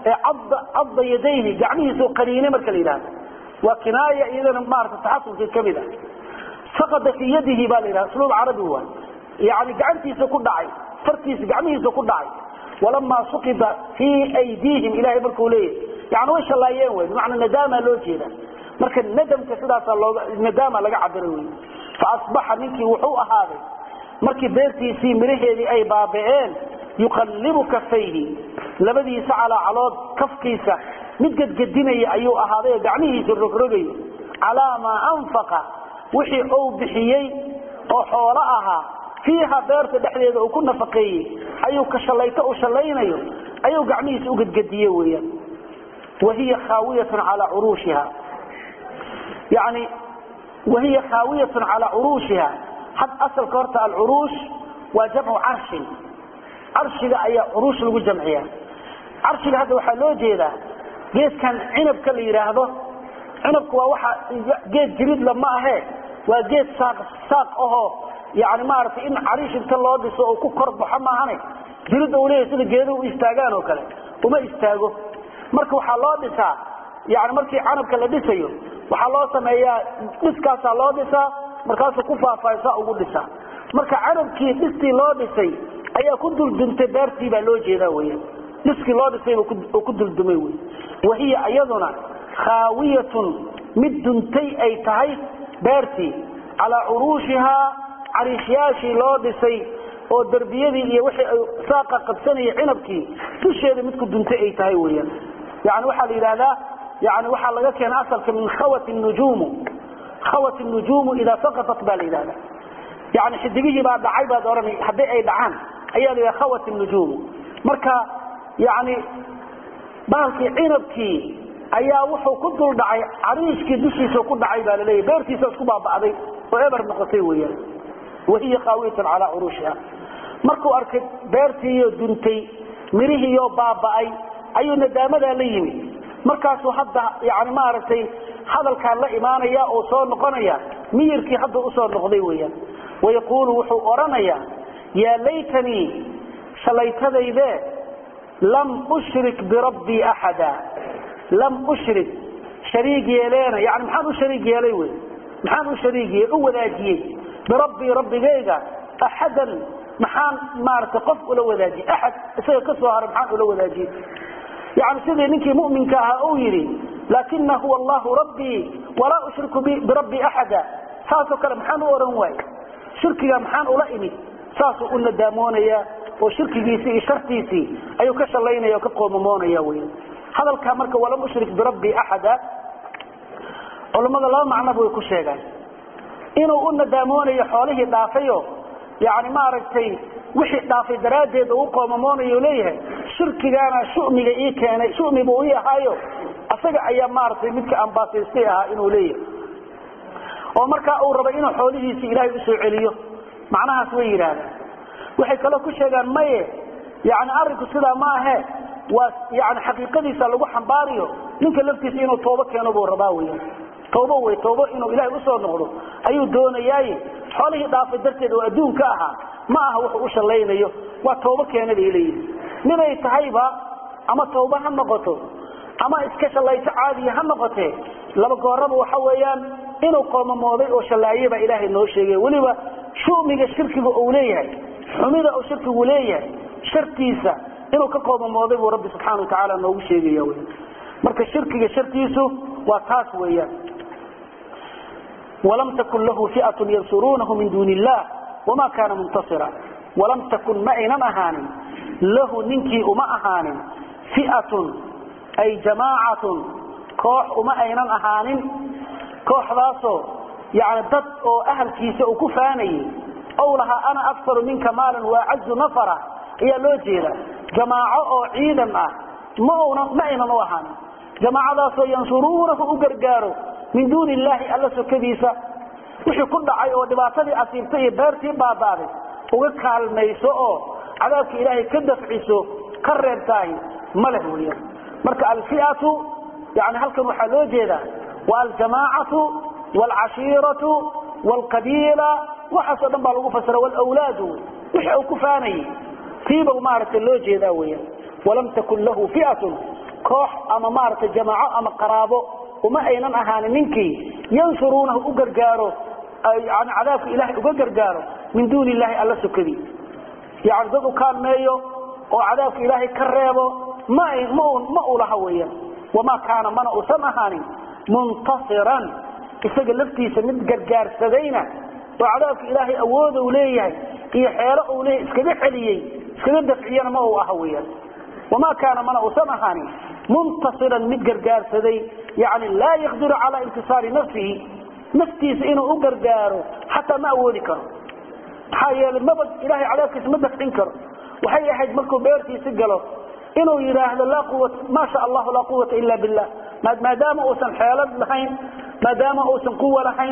cadda yadayhi gacmihiisao qaniine marka la yidhahdo waa kinaaya iyadana maarata taxasulkii kamid ah saqada fii yadihi baa la yidhahda usluub carabi waa yani gacantiisa ku dhacay fartiisa gacmihiisa ku dhacay walamaa suqida fii aydiihim ilahay markuu leeyahy yani way shallaayeen wey bimacnaa nadaamaa loo jeeda marka nadamka sidaasaa looga nadaama laga cabiray wey faasbaxa ninkii wuxuu ahaaday markii beertiisii miraheedii ay baaba'een yuqallibu kafayhi labadiisa calaacalood kafkiisa mid gadgadinaya ayuu ahaaday oo gacmihiisa rogrogayo calaa maa anfaqa wixii uu bixiyey oo xoolo ahaa fiiha beerta dhexdeeda uu ku nafaqeeyey ayuu ka shallayto u shallaynayo ayuu gacmihiisa u gadgadiye weeyaan wahiya khaawiyatun calaa curuushiha yani wahiya khaawiyatun calaa curuushiha حد أصل كورتا العروش وجمع عرش عرش أي عروش لو جمعية عرش هذا وحلو جيدا جيس كان عنب كل يراهده عنب كوا واحد جيد جريد لما هي وجيد ساق ساق أهو يعني ما أعرف إن عريش إنت الله دسوا أو كقرب محمد هني جريد أوليه سيد جيده ويستاجانه وكله وما يستاجوا مركو حلا دسا يعني مركي عنب كلا دسيو وحلا سمايا دسكاس الله دسا مركاس كوفا فايسا أو دسا مركا عنب كي دستي الله دسي أي كدل بنت بارتي بالوجه ذا ويا دسكي الله دسي وكدل دموي وهي أيضنا خاوية مدنتي أي تهي بارتي على عروشها عريشياشي الله دسي oo darbiyadii iyo wixii ay saaqa qabsanay cinabkii dusheeda mid ku duntay ay tahay weeyaan yaani waxa la yiraahdaa yaani waxa laga keenay asalka min khawat an-nujum khawat an-nujum ila saqatat balilada yaani xidigii baa dhacay baa dooranay hadii ay dhacaan ayaa la khawat an-nujum marka yaani baalkii cinabkii ayaa wuxuu ku dul dhacay cariishkii dushiisa ku dhacay baa la leeyahay beertiisa isku baabaaday oo eber noqotay weeyaan وهي خاوية على عروشها markuu arkay beertii duntay mirihii iyo baabay ayuu nadaamada la yimi markaas uu hadda yaani ma aragtay hadalka la iimaanaya oo soo noqonaya miyirkii hadda u soo noqday weeyaan wayqulu wuxuu oranaya ya laytani shalaytadayde lam ushrik bi rabbi ahada lam ushrik shariik yeelena yaani maxaan u shariik yeelay weey maxaan u shariik yeelay u wadaajiyay بربي ربي جيجا أحدا محان مارت قف ولا ولاجي أحد سوى كسوهر محان ولا ولاجي يعني سيدي منك مؤمن كها أويري لكنه هو الله ربي ولا أشرك بربي أحدا ساسو كلام محان ورنواي شركي محان أولئني ساسو قلنا دامونيا وشركي جيسي شرطيسي أيو كشلين أيو كقوممونيا وين هذا الكامرك ولم أشرك بربي أحدا ولما الله معنا بو يكون شيئا inuu u nadaamonayo xoolihii dhaafayo yaani ma aragtay wixii dhaafay daraadeed uu qoomamoonayo leeyahay shirkigaana shu'miga ii keenay shu'mi buu yahayo asaga ayaa ma aragtay midka aan baasaystay ah inuu leeyahay oo marka uu rabo inuu xoolihiisa Ilaahay u soo celiyo macnahaas way yiraahdaan waxay kale ku sheegaan maye yaani arinku sida ma aha waa yaani xaqiiqadiisa lagu xambaariyo ninka laftiisa inuu tooba keeno buu rabaa weeyaan توبه وتوبه إنه إلهي أصلا نقوله أيو دون ياي حاله ضعف الدرتين وأدون كاها معه وحوش الليل أيوه وتوبه كان إليه من يتهيبها أما توبه هم قطه أما إسكاش الله تعالى هم قطه لما قربوا حويان إنه قام موضع وشلايبه إلهي إنه شيء ولما شو ميجا الشرك بأوليه حميدة أو شرك أوليه شرطيسة إنه كقام موضع ورب سبحانه وتعالى إنه شيء يوي مركز الشرك شرطيسه وتاس وياه ولم تكن له فئة ينصرونه من دون الله وما كان منتصرا ولم تكن معنا مهان له ننكي أما أهان فئة أي جماعة كوح أما أين أهان كوح راسه يعني ضد أو أهل كيس أو كفاني أو لها أنا أكثر منك مالا وأعز نفرا هي لوجيرة جماعة أو عيدا ما أين أهان جماعة راسه ينصرونه أقرقاره من دون الله ألا سكبيسا وحي كل دعي ودباتدي أسيبتي بارتي باباري وقال الميسو عذابك إلهي كدف عيسو كرر تاهي مله ويا مركا الفئة يعني هل كانوا حلو جيدا والجماعة والعشيرة والقبيلة وحسن بالغو فسر والأولاد وحي كفاني فيبا ومارة اللو جيدا ويا ولم تكن له فئة كوح أما مارة الجماعة أما قرابه وما أينن أهان منكي ينصرونه أقرقاره يعني عذابك إلهي أقرقاره من دون الله ألا سكبي يعني ذلك كان مايو وعذابك إلهي كريبه ما ما أولها ويا وما كان من أسم أهاني منتصرا إساق اللفتي سمد قرقار سدينا وعذابك إلهي أوده وليه إيحياله وليه إسكبه حليي إسكبه دفعينا ما هو أهويا وما كان من أسم أهاني منتصرا متقرقار سدي يعني لا يقدر على انتصار نفسه نفتيس إنه أقرقاره حتى ما أولي كره حيا المبد إلهي عليك اسمدك انكر وحي أحد ملكه بيرتي سجله إنه يراه لا قوة ما شاء الله لا قوة إلا بالله ما دام أوسن حيالات لحين ما دام أوسن قوة لحين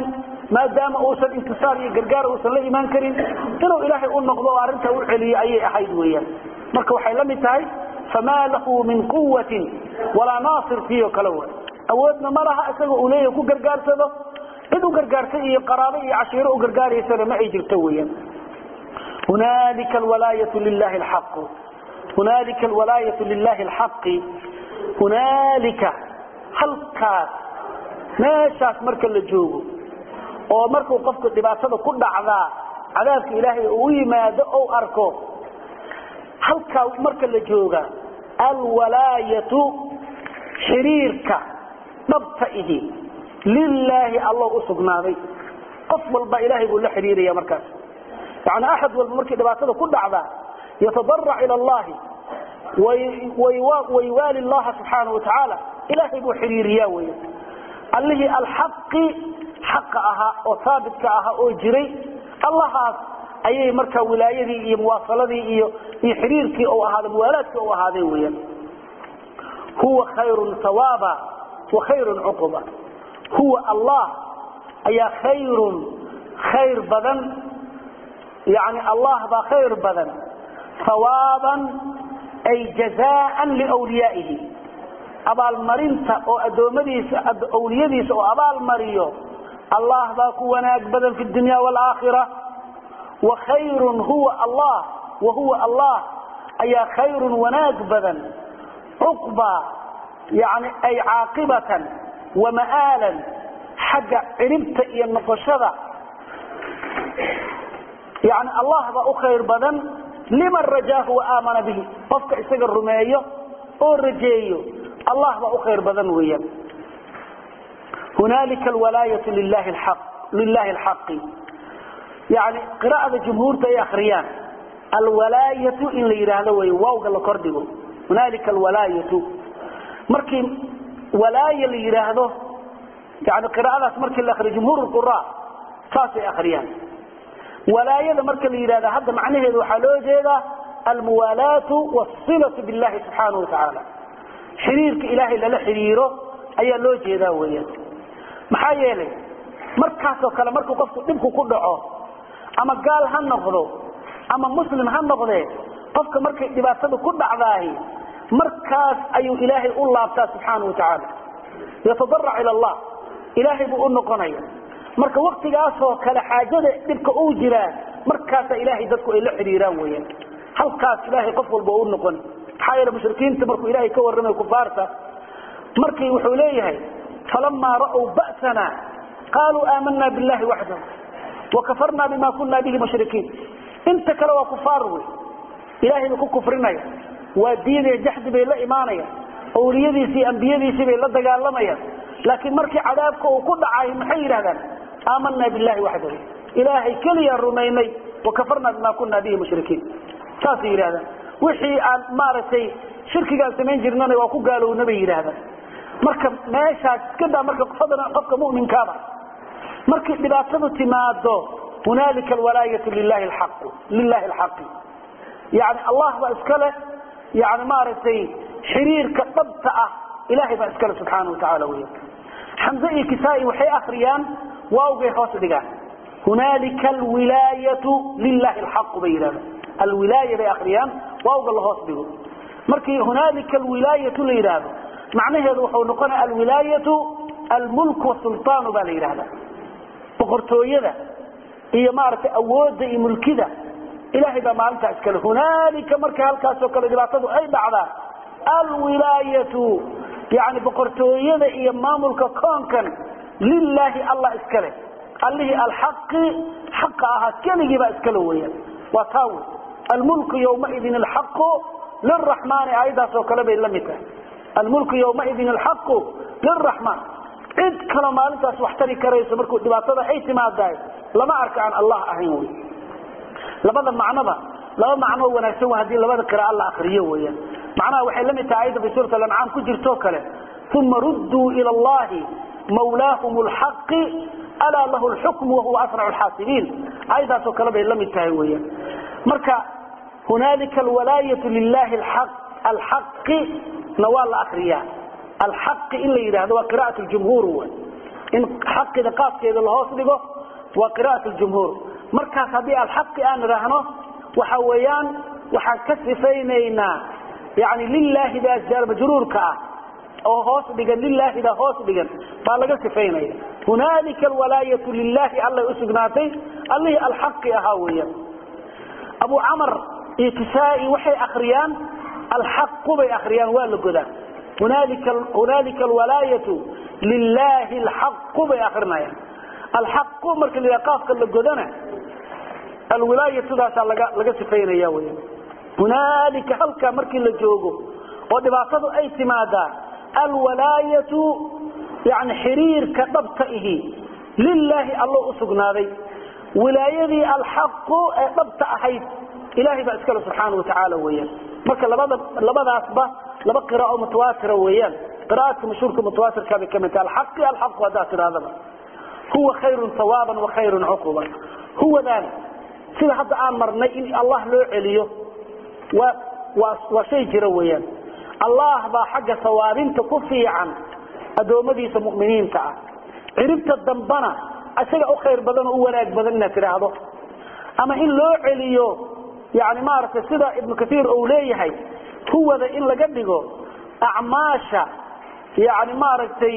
maadaama uusan intisaar iyo gargaar uusan la imaan karin inuu ilaahay u noqdo oo arrinta u celiyo ayay ahayd weeyaan marka waxay la mid tahay famaa lahu min quwwatin walaa naasir fiihi kala wa awoodna ma laha isaga uu leeyahay ku gargaarsado cid u gargaartay iyo qaraabo iyo cashiiro u gargaaraysana ma ay jirto weeyaan hunaalika alwalaayatu lillahi alxaq hunaalika alwalaayatu lillahi alxaq hunaalika halkaas meeshaas marka la joogo oo markuu qofku dhibaatada ku dhacdaa cadaabka ilaahay uu yimaado oo arko halka marka la jooga alwalaayatu xiriirka dhabta ihi lillahi allah usugnaaday qof walba ilaahay buu la xiriiraya markaas yani ahad walba markii dhibaatada ku dhacda yatadarra ila allah ويوالي الله سبحانه وتعالى إلهي بو حريريا ويا اللي الحق حقها أو ثابتها أو جري الله أي مركا ولايتي مواصلتي يحريرك أو هذا موالاتك أو هذا ويا هو خير ثوابا وخير عقبا هو الله أي خير خير بدن يعني الله با خير بدن ثوابا أي جزاء لأوليائه أبا المرنت أو أدومديس أولياديس أو أبا المريو الله باكو وناك بدن في الدنيا والآخرة وخير هو الله وهو الله أي خير وناك بدن عقبة يعني أي عاقبة ومآلا حق عربت إيا النقشة يعني الله باكو خير بدن لمن رجاه وآمن به قفك اسق الرمايه او رجيه الله با خير بدن ويا هنالك الولايه لله الحق لله الحق يعني قراءه جمهور تي اخريان الولايه ان يراهdo way waawga la kordhigo هنالك الولايه markii walaaya la yiraahdo يعني قراءadaas markii la akhriyo jumhur القراء taasi akhriyaan ولاية مركز الإرادة هذا معناه وحلو جيدا الموالاة والصلة بالله سبحانه وتعالى حريرك إلهي للا حريره أي لو جيدا ويا محايا لي مركز وكلا مركز قفت نبكو كدعو أما قال هنغضو أما مسلم هنغضو قفك مركز إباسده كدع ذاهي مركز أي إلهي الله سبحانه وتعالى يتضرع إلى الله إلهي بقول نقنية marka waqtigaas oo kala xaajada dibka uu jira markaas ilaahay dadku ay la xiriiraan weeyaan halkaas ilaahay qof walba uu noqon xayir mushrikiinta markuu ilaahay ka waramay kufaarta markii wuxuu leeyahay falamma ra'u ba'sana qalu amanna billahi wahdahu wa kafarna bima kunna bihi mushrikin inta kala waa kufaar wey ilaahay ku kufrinaya waa diiday jahdi bay la iimaanaya awliyadiisi anbiyadiisi bay la dagaalamayaan laakiin markii cadaabka uu ku dhacay maxay yiraahdaan آمنا بالله وحده إلهي كلي الرميني وكفرنا بما كنا به مشركين تاثير هذا وحي مارتي شركي قال سمين جرناني وكو قالوا نبي هذا مركب ماشا كده مركب فضنا قفك مؤمن كابا مركب لباسده تماده هنالك الولاية لله الحق لله الحق يعني الله بأسكاله يعني مارتي حرير كطبطأ إلهي بأسكاله سبحانه وتعالى وياك حمزة كسائي وحي أخريان واوغي خاص دغا هنالك الولايه لله الحق بيننا الولايه باخريان واوغ الله خاص دغو markii هنالك الولايه ليراد معناheedu wuxuu noqonaa الولايه الملك والسلطان baa leeyahay boqortooyada iyo maartay awoodda iyo mulkida ilaahay baa maalinta iskale هنالك markii halkaas oo kale dhibaatadu ay dhacdaan الولايه يعني boqortooyada iyo maamulka koonkan لله الله اسكله الله الحق حقها كلغي با اسكله ويا وتاو الملك يومئذ الحق للرحمن ايضا سو كلا بيلمته الملك يومئذ الحق للرحمن عيد كلام مالتاس waxtari kareyso markuu dhibaatada ay timaaday lama arka aan Allah ahayn way labada macnaba laba macno wanaagsan hadii labada qiraa'o la akhriyo weeyaan macnaha waxay la mid tahay ayda suurta al-an'am ku jirto kale thumma ruddu ila Allah مولاهم الحق ألا له الحكم وهو أسرع الحاسبين أيضا سكلا بين لم يتهويا مركا هنالك الولاية لله الحق الحق نوال الأخرياء الحق إلا إذا هذا قراءة الجمهور هو إن حق دقاق كذا الله أصدقه وقراءة الجمهور مركز هذه الحق أن رهنه وحويان وحكسفينينا يعني لله ذا جار مجرور كأ أو هوس بجن لله ذا هوس بجن فالله كسفينينا هنالك الولاية لله الله أسقناتي الله الحق أهويا أبو عمر إتسائي وحي أخريان الحق بأخريان والقدا هنالك هنالك الولاية لله الحق بأخرنا الحق مركز اليقاف كل القدنا الولاية تدعى لقى سفين ياوي هنالك هلك مركز الجوجو ودبعته أي سمادا الولاية يعني حرير كطبطئه لله الله أسقنا ذي ولاية الحق طبطئه إلهي بأسكاله سبحانه وتعالى وياه مركز لبدا أصبح لبا قراءة متواترة وياه قراءة مشهورة متواتر كما قال الحق الحق وذاتر هذا هو خير ثوابا وخير عقوبا هو ذلك سيدا حتى آمرنا إن الله لو عليه وشيء جرويا الله با حق ثوابين تكفي عن أدومديس مؤمنين تعا عربت الدنبنا أسيقع خير بدن أولاك بدننا تراهده أما إن لو عليه يعني ما رأت سيدا ابن كثير أوليه هو ذا إن لقده أعماشا يعني ما رأتي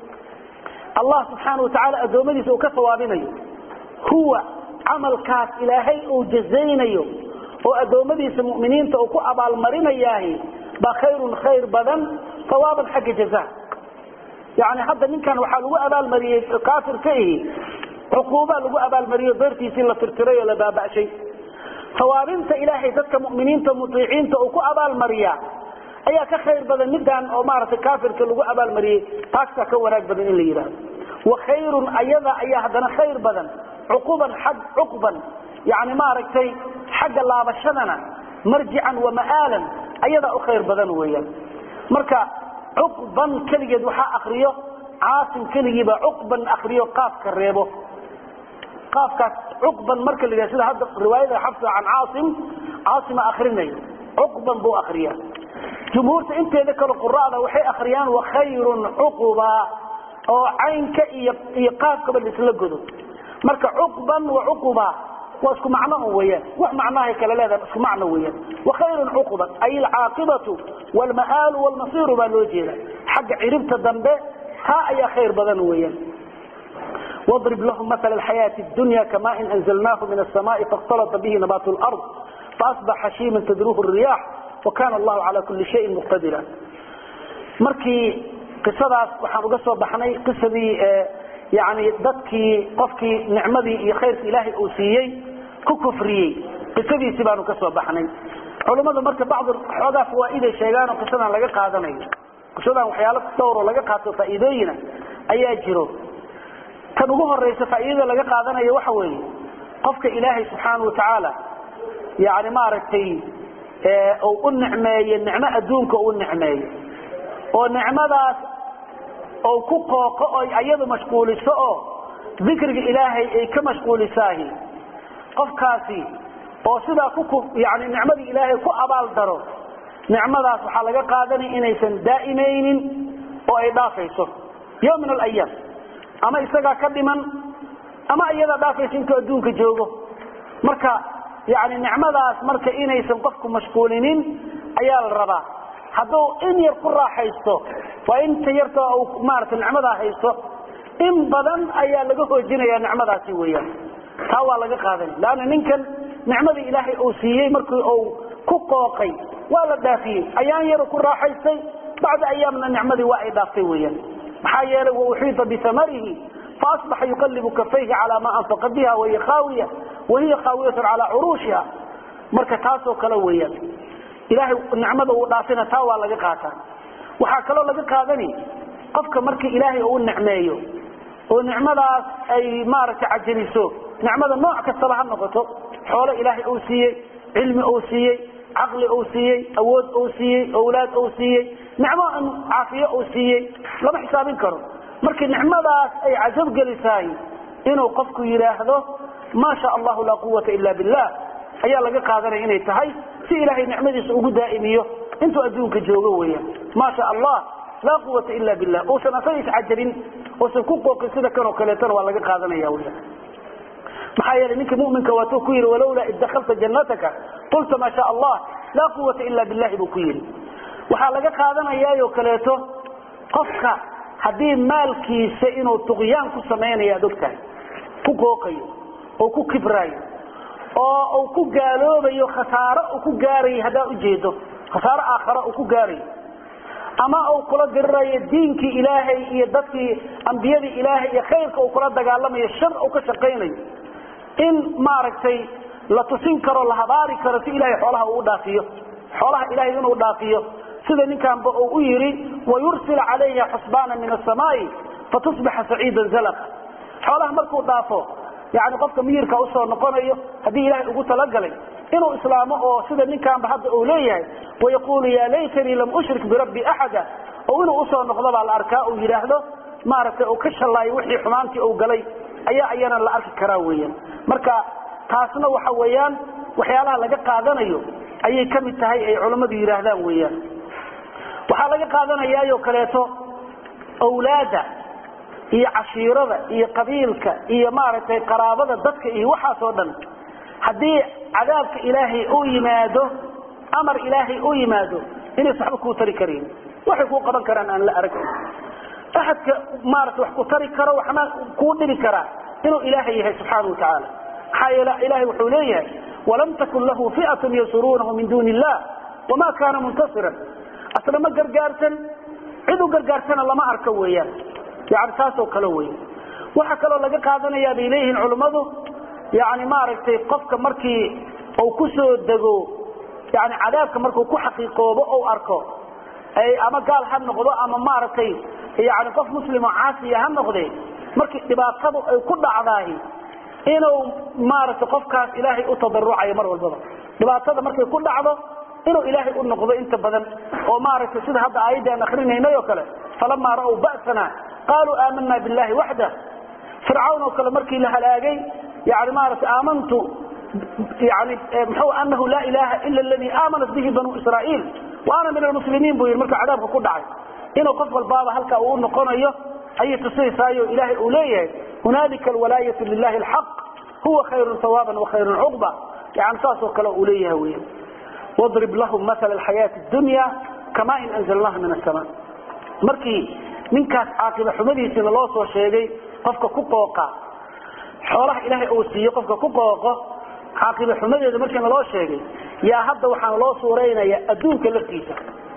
الله سبحانه وتعالى أدومديس وكثوابيني هو عمل كاس إلهي أو جزيني وأدومديس المؤمنين تأكو أبا المرين إياهي بخير خير بدن ثوابا حق جزاء يعني حتى من كان وحالوا أبا المرين كافر فيه عقوبة لقوا أبا المرين ضرتي سنة ترترية لبابا شيء ثوابين إلهي ذاتك مؤمنين مطيعين تأكو أبا المرين أيها كخير بدن ندان أو مارة كافر كلقوا أبا المرين تاكسا كوناك بدن اللي يراه وخير أيضا أيها دنا خير بدن عقوبا حق عقبا يعني ما ركتي حق الله بشدنا مرجعا ومآلا أيضا خير بدن ويا مركا عقبا كليد وحا أخريه عاصم كليد عقبا أخريه قاف كريبه قاف كاس عقبا مركا اللي يسير هذا الرواية حفظ عن عاصم عاصم آخرين عقبا بو أخريه جمهور انت ذكر القراء وحي أخريان وخير عقبا أو عينك إيقاف قبل يسلقه مركا عقبا وعقبا واسكو معناه وياه ومعناه كلا لا اسكو معناه وياه وخير عقبا أي العاقبة والمآل والمصير بالوجه حق عربت الذنب ها أي خير بدن وياه واضرب لهم مثل الحياة الدنيا كماء إن أنزلناه من السماء فاختلط به نبات الأرض فأصبح حشيما تدروه الرياح وكان الله على كل شيء مقتدرا مركي قصة وحان قصة بحني قصة دي يعني ضدكي قفكي نعمدي خير إلهي أوسيي ككفريي قصة دي سيبانو قصة بحني علماء مركي بعض حوضا فوائد الشيغان وقصة لقى قادمي قصة وحيالك الدور ولقى قادة فائدين أي أجروا كانوا الرئيس فائدة لقى قادمي وحوي قفك إلهي سبحانه وتعالى يعني ما ركتي أو النعمية النعمة أدونك أو النعمية والنعمة أو كوكو أو أيضا مشغول سؤال ذكر إلهي أي كمشغول ساهي قف كاسي أو سيدا كوكو يعني النعمة إلهي كو أبال درو نعمة سبحانه قادني إنيسان دائمين أو إضافة يوم من الأيام أما إساقا كدما أما أيضا دافة سنك أدونك جوغو مركا يعني نعمadaas marka inaysan qofku mashquulinin ayaa la rabaa hadoo in yar ku raaxaysto waa in tayarta oo maarta nacmada haysto in badan ayaa laga hoojinaya nacmadaasi weeyaan taa waa laga qaadan laana ninkan nacmada ilaahay oo siiyay markii uu ku qooqay waa la dhaafiyay ayaan yar ku raaxaystay بعد أيامنا نعمدي واحد دافتي ويان محايا وحيط بثمره فأصبح يقلب كفيه على ما أنفق بها وهي خاوية وهي خاوية على عروشها مركة تاسو كلويا إلهي نعمده ودافنا تاوى لقاتا وحاكلو لقاتا قفك مركة إلهي أو النعمية ونعمده أي مارك عجلسو نعمده نوع كالصباح النقطة حول إلهي أوسية علم أوسية عقل أوسية أود أوسية أولاد أوسية نعمة عافية أوسية لما حسابين كرو مركي نعمة أي عجب قلساي إنه قفك يلاحظه ما شاء الله لا قوة إلا بالله أيها لقى قادر إنه يتهي في إلهي نعمة سؤول دائمية انتو أدونك جوغوية ما شاء الله لا قوة إلا بالله وسنصيص عجبين وسنكوك وقصيدة كانوا كاليتر ولقى قادر يا أولاد maxaa yeelay ninka mu'minka waa tuu ku yiri walawla id dakhalta jannataka qulta ma sha Allah la quwwata illa billah buu ku yiri waxa laga qaadanayaa oo kaleeto qofka hadii maalkiisa inuu tuqyaan ku sameeyo dadka ku gooqayo oo ku kibrayo oo uu ku gaaloobayo khasaaro uu ku gaaray hada u jeedo khasaaro aakhira uu ku gaaray ama uu kula dirrayo diinki ilaahay iyo dadkii anbiyada ilaahay iyo khayrka uu kula dagaalamayo shar uu ka shaqeynayo in maaragtay la tusin karo la habaari karo si ilaahay xoolaha uu dhaafiyo xoolaha ilaahay inuu dhaafiyo sida ninkan ba uu yiri wayursil alayha husbana min as-samaa'i fatusbaha sa'iidan zalaqa xoolaha markuu dhaafo yaani qofka miirka u soo noqonayo hadii ilaahay ugu talagalay inuu islaamo oo sida ninkan ba hadda uu leeyahay ويقول يا ليتني لم أشرك بربي أحدا أو إنه أصلا نقضب على الأركاء ويراهده ما رك أو كش الله يوحي حمانتي أو قلي أي أيانا الأرك كراويا مركا تاسنا وحويان وحيالها لقى قادنا يو أي كم التهي أي علماء يراهدان ويا وحالقى قادنا يا يو كليتو أولاده هي عشيرة هي قبيلك هي مارتي قرابة ضدك هي وحاسودا حدي عذابك إلهي أو يماده أمر إلهي أو يماده إني صحبك وطري كريم وحكو قبل كران أن لا أركه أحد مارت وحكو طري كرا وحنا كودني كرا إنه إلهي سبحانه وتعالى حي لا إلهي وحوليه ولم تكن له فئة ينصرونه من دون الله وما كان منتصرا أصلا ما قرقارتن عدو قرقارتن الله ما أركويا يعني ساسو كلوي وحكى له لقى قادنا يا بإليه العلماء يعني مارت قفك مركي أو كسو دقو يعني عذابك مركو كو حقيقوبه او اركو اي اما قال هل نقضو اما مارتي يعني قف مسلم عاصي هل نقضي مركي دباقدو اي كو دعداهي انو مارت قفكاس الهي او تضرعي مر والبدا دباقده مركي كو دعدو انو الهي او نقضو انت بدن او مارت سيده هدا ايده ان اخرينينو كله فلما راوا باسنا قالوا آمنا بالله وحده فرعون وكله مركي لهلاغي يعني مارت آمنت يعني محو أنه لا إله إلا الذي آمنت به بنو إسرائيل وأنا من المسلمين بوير مركا عذابك كل دعي إنه قفل البابا هلك أقول نقونا أي تصير سايو إلهي أوليه هنالك الولاية لله الحق هو خير ثوابا وخير عقبا يعني ساسو كلا أوليه ويه واضرب لهم مثل الحياة الدنيا كما إن أنزلناها من السماء مركي من كاس عاقبة حمدي سن الله سوى الشيء قفك كوكوكا حوله إلهي أوسيه قفك كوكوكا عاقبة حمدي إذا مركنا الله الشيء يا هذا وحنا الله صورينا يا أدونك لفتيسة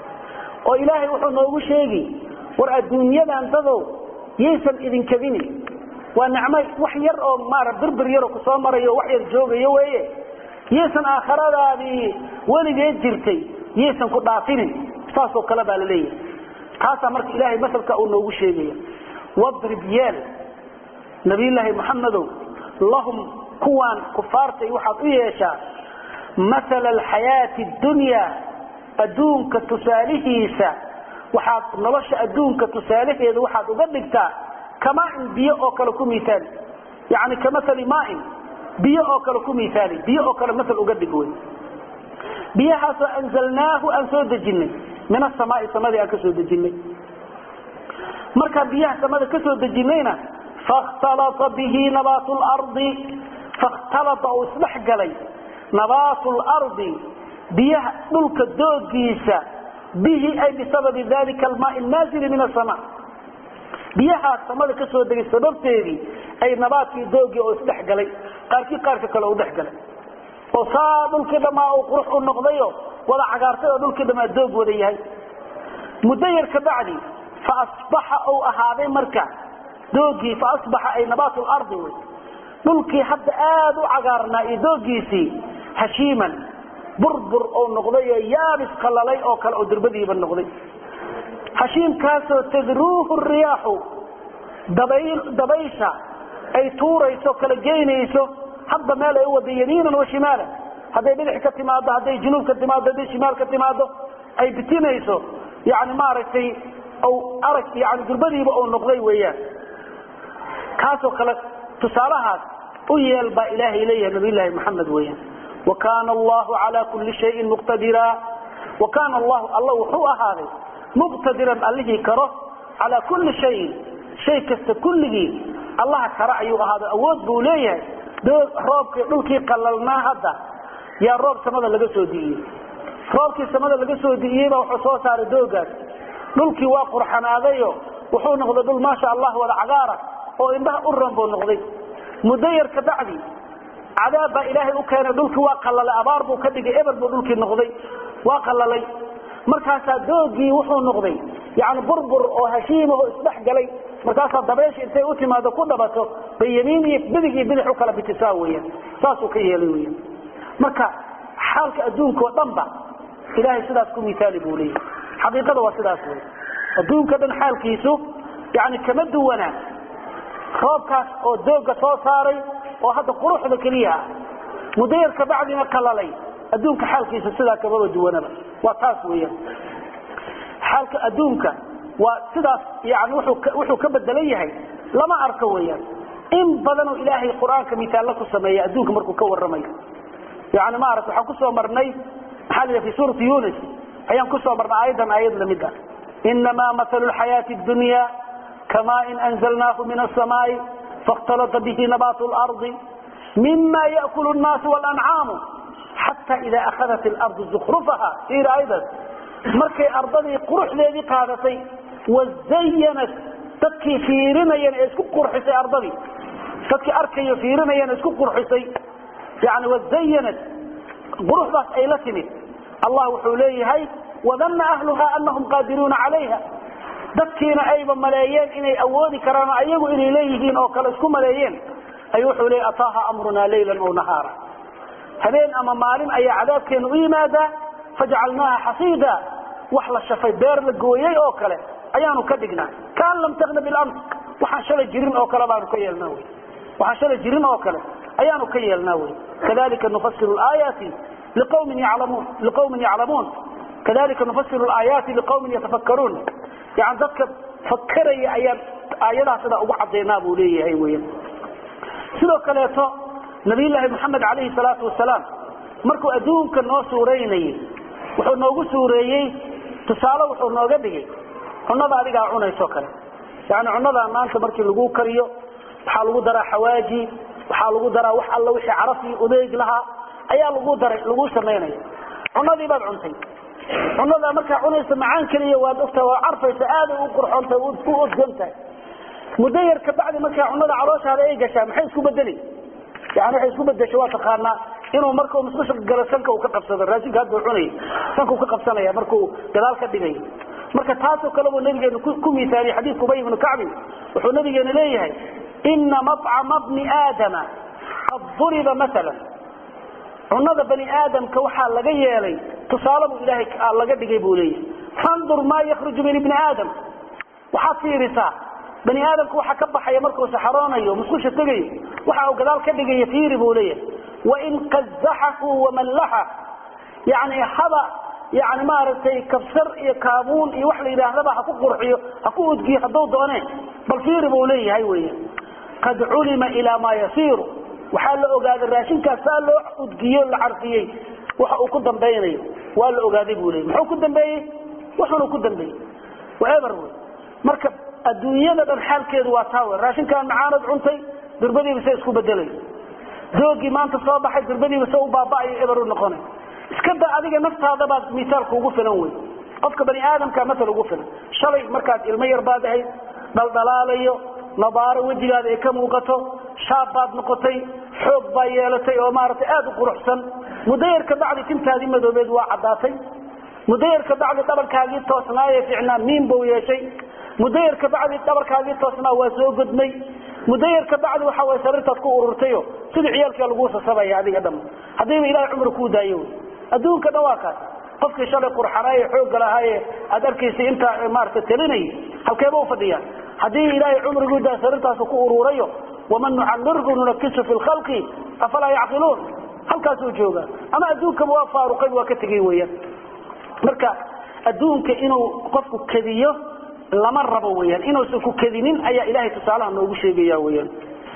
وإلهي وحنا الله شيء ورأى الدنيا أنتظوا يسأل إذن كذيني ونعمي وحير أو مار بربر يرو كسامر يو وحير جوج يو إيه يسأل آخر هذه ولد يجرتي يسأل كضعفين فاسو كلام على ليه خاصة مرك إلهي مثل كأنه شيء واضرب يال نبي الله محمد اللهم كوان كفارتي وحط إيشا مثل الحياة الدنيا أدونك تسالهيسا وحط نلش أدونك تسالهيسا وحط أقدقتا كماء بيئ أوكلكم مثال يعني كمثل ماء بيئ أوكلكم مثالي بيئ أوكل مثل أقدقوي بيئها أنزلناه أنسود الجنة من السماء السماء أكسود الجنة مركب بيئها السماء أكسود الجنة فاختلط به نبات الأرض فاختلط أو اسمح قلي نبات الأرض بيه ملك الدوغيسة به أي بسبب ذلك الماء النازل من السماء بيها السماء كسوة دي السبب تيري أي نبات الدوغي أو اسمح قلي قاركي قاركي كلا أودح قلي وصاب ملك دماء وقرح النقضيه ولا عقارته ملك دماء الدوغ وديهي مدير كبعدي فأصبح أو أهابي مركع دوغي فأصبح أي نبات الأرض ملكي حتى آد عقارنا إدوغيسي هشيما بربر أو نقضية يابس قلالي أو كالأو دربدي بالنقضي هشيم كاسو تذروه الرياح دبيل دبيشا أي توريسو كالجينيسو حتى مالا هو بيمينا وشمالا هذا يبدح كتماده هذا جنوب كتماده هذا شمال كتماده أي بتينيسو يعني ماركي أو أرك يعني دربدي أو نقضي وياه كاسو كلا تصالحات ويلبى إله إليه نبي الله محمد وياه وكان الله على كل شيء مقتدرا وكان الله الله هو هذا مقتدرا عليه كره على كل شيء شيء كست كله الله كرأيه هذا أود بوليه doog roobkii dhulkii qalalnaa hadda yaa roob samada laga soo diiyey roobkii samada laga soo diiyey baa wuxuu soo saaray doogaas dhulkii waa qurxanaadayo wuxuu noqday dhul maasha Allah wada cagaara oo indhaha u ranbo noqday muddo yar ka bacdi cadaab baa ilaahay u keenay dhulkii waa qalalay abaar buu ka dhigay eber buu dhulkii noqday waa qalalay markaasaa doogii wuxuu noqday yani burbur oo hashiimo oo isdhex galay markaasaa dabeesh intay u timaado ku dhabato bayamiin iyo bidig iyo bidix u kala bitisaa weeyaan saasuu ka yeelay weeyaan marka xaalka adduunka oo dhanba ilaahay sidaas ku misaali buu leeyahay xaqiiqada waa sidaas weey adduunka dhan xaalkiisu yani kama duwana roobkaas oo dooga soo saaray oo hadda quruxda kaliya muddo yar ka bacdina qalalay adduunka xaalkiisa sidaa kama duwanaba waa taas weeyaan xaalka adduunka waa sidaas yani wuxuu wuxuu ka bedelan yahay lama arko weeyaan in badan oo ilaahay quraanka misaal ku sameeyay adduunka markuu ka warramayo yani ma aragto waxa ku soo marnay xalaya fi suurati yunus ayaan ku soo marnay ayadan ayad lamida inma mathalu alhayati ad-dunya kama in anzalnahu min as-samaa'i fاختلط به نبات الأرض مما يأكل الناس والأنعام حتى إذا أخذت الأرض زخرفها إيه أيضا مركي أرضي قرح لذي قادتي وزينت تكي فيرنا ينسكو قرحسي أرضي تكي أركي فيرنا ينسكو قرحسي يعني وزينت قرح بس أيلتني الله حوليه هاي وظن أهلها أنهم قادرون عليها dadkiina ayba maleeyeen inay awoodi karaan ayagu inay leeyihiin oo kala isku maleeyeen ay wuxuu leeyahay ataaha amruna laylan aw nahara habeen ama maalin ay cadaabkeenu u yimaada faj'alnaha hasida wax la shafay beer la gooyay oo kale ayaanu ka dhignaa kaan lam taqna bil amr waxa shalay jirin oo kale baanu ka yeelnaa way waxa shalay jirin oo kale ayaanu ka yeelnaa way kadalika nufassiru al-ayati liqawmin ya'lamun liqawmin ya'lamun kadalika nufassiru al-ayati liqawmin yatafakkarun يعني ذلك فكري أيام آياتها سيدا أبو عبدنا أبو ليه هاي وين سيدو كلاته نبي الله محمد عليه الصلاة والسلام مركو أدون كنو سوريني وحو نوغو سوريي تسالة وحو نوغو بيجي عنضا أدقى عنا يسوكنا يعني عنضا ما أنت مركي لغو كريو وحالغو درا حواجي وحالغو درا وحال الله وحي عرفي أديق لها أيا لغو درا لغو سميني عنضا باب عنتي عنده marka cunaysa macaan kaliya waa dadka waa arfaysa aad u qurxoonta oo ku odganta mudayar ka bacdi marka cunada calooshaada ay gashaa maxay isku bedeli yaani waxay isku bedeshay waa taqaana inuu marka uu musqusha galasanka uu ka qabsado raashinka hadda cunay sanku ka qabsanaya markuu gadaal ka dhigay marka taasoo kale uu nabigeenu ku miisaali xadiis Ubay ibn Ka'b wuxuu nabigeenu leeyahay inna mat'am ibn aadama qad duriba mathalan cunada bani aadamka waxa laga yeelay تصالب إلهي الله قد جيبوا لي فانظر ما يخرج من ابن آدم وحصير رساء بني آدم كو حكب حيا مركو سحرانا يوم مسكوش التقي وحاو قدال كده يثير بوليه وإن قزحه وملحه يعني حضا يعني ما رتي كبسر يكابون يوحل إلى هذا حكو قرحيه حكو ادقي حدو دونين بل فير بوليه هاي ويه قد علم إلى ما يصير وحال أقاد الراشين كسال ادقيه العرفيه waxa uu ku dambeeyay waa la ogaaday buu leeyahay wuxuu ku dambeeyay wuxuu ku dambeeyay whatever marka adduunyada dhan xalkeedu waa taawo raashinkan macaanad cuntay durbadiiba say isku bedelay doogi maanta soo baxay durbadiiba soo baaba'ay eber u noqonay iska daa adiga naftaada baad misaal kuugu filan way qofka bani aadamka masal ugu filan shalay markaad ilmo yar baad ahayd daldalaalayo nabaaro wajigaada ay ka muuqato shaab baad noqotay xoog baa yeelatay oo maartay aad u quruxsan مدير كبعد تنتادي مدوبيد وعداتي مدير كبعد دبركاغي توسنايه فيعنا مين بو يشي مدير كبعد دبركاغي توسنا waa soo gudmay مدير كبعد waxa way sabirta ku ururtayo sida ciyalka lagu sasabay adiga dham hadii ilaahay umr ku daayo adduunka dhawaaka qofkii shalay qurxanay xoog lahaye adarkiisa inta maarta talinay halkeeba u fadhiya hadii ilaahay umrigu daa sabirtaas ku ururayo waman nu'ammirhu nunkisu fil khalqi afala ya'qilun halkaas uu jooga ama adduunka waa faaruqay waa ka tagay weeyaan marka adduunka inuu qofku kadiyo lama rabo weeyaan inuu soo ku kadinin ayaa ilaahay tusaalaha noogu sheegaya weeyaan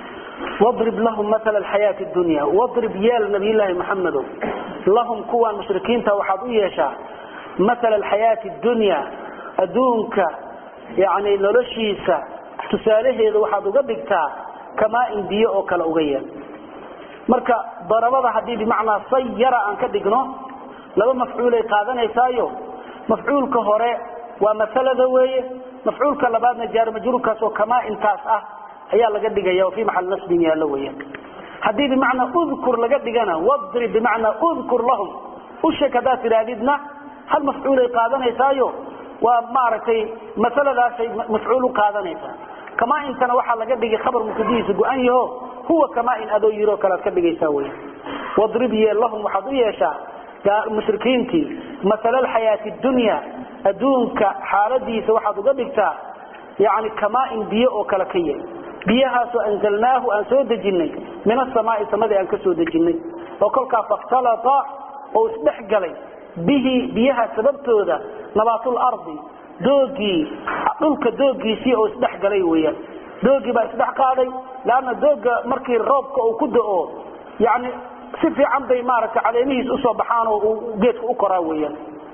واضرب لهم مثل الحياة الدنيا واضرب يا النبي الله محمد لهم كوا المشركين توحدوا يشاء مثل الحياة الدنيا أدونك يعني لولشيسا تساله إذا وحدوا قبلتا كما إن بيئوك الأغير marka darabada hadii bimacna sayyara aan ka dhigno laba mafcuul ay qaadanaysayo mafcuulka hore waa masalada weeye mafcuulka labaadna jaar majruurkaas oo kama intaas ah ayaa laga dhigaya fi maxal nasbin yaala weeye hadii bimacna udhkur laga dhigana wadrib bimacna udhkur lahum ushakada tiraadidna hal mafcuul ay qaadanaysayo waa maartay masaladaas ay mafcuul qaadanaysa kama intana waxa laga dhigay khabar mutadiis go'an yaho huwa kama in ado yiro kala ka dhigaysa weeye wadrib lahum waxad u yeesha mushrikiinti masala hayati dunya adunka xaaladiisa waxad uga dhigtaa yaani kama in biyo oo kala ka yahay biyahaas oo anzalnaahu aan soo dejinay min as-samaa'i samada aan ka soo dejinay oo kolka faqtalata oo isdhaxgalay bihi biyaha sababtooda nabaatul ardi doogi dhulka doogiisi oo isdhaxgalay weeyaan doogi baa isdhaxqaaday laana dooga markii roobka uu ku da'o yaani si fiican bay maarka caleemihiis u soo baxaan oo geedka u koraa weeyaan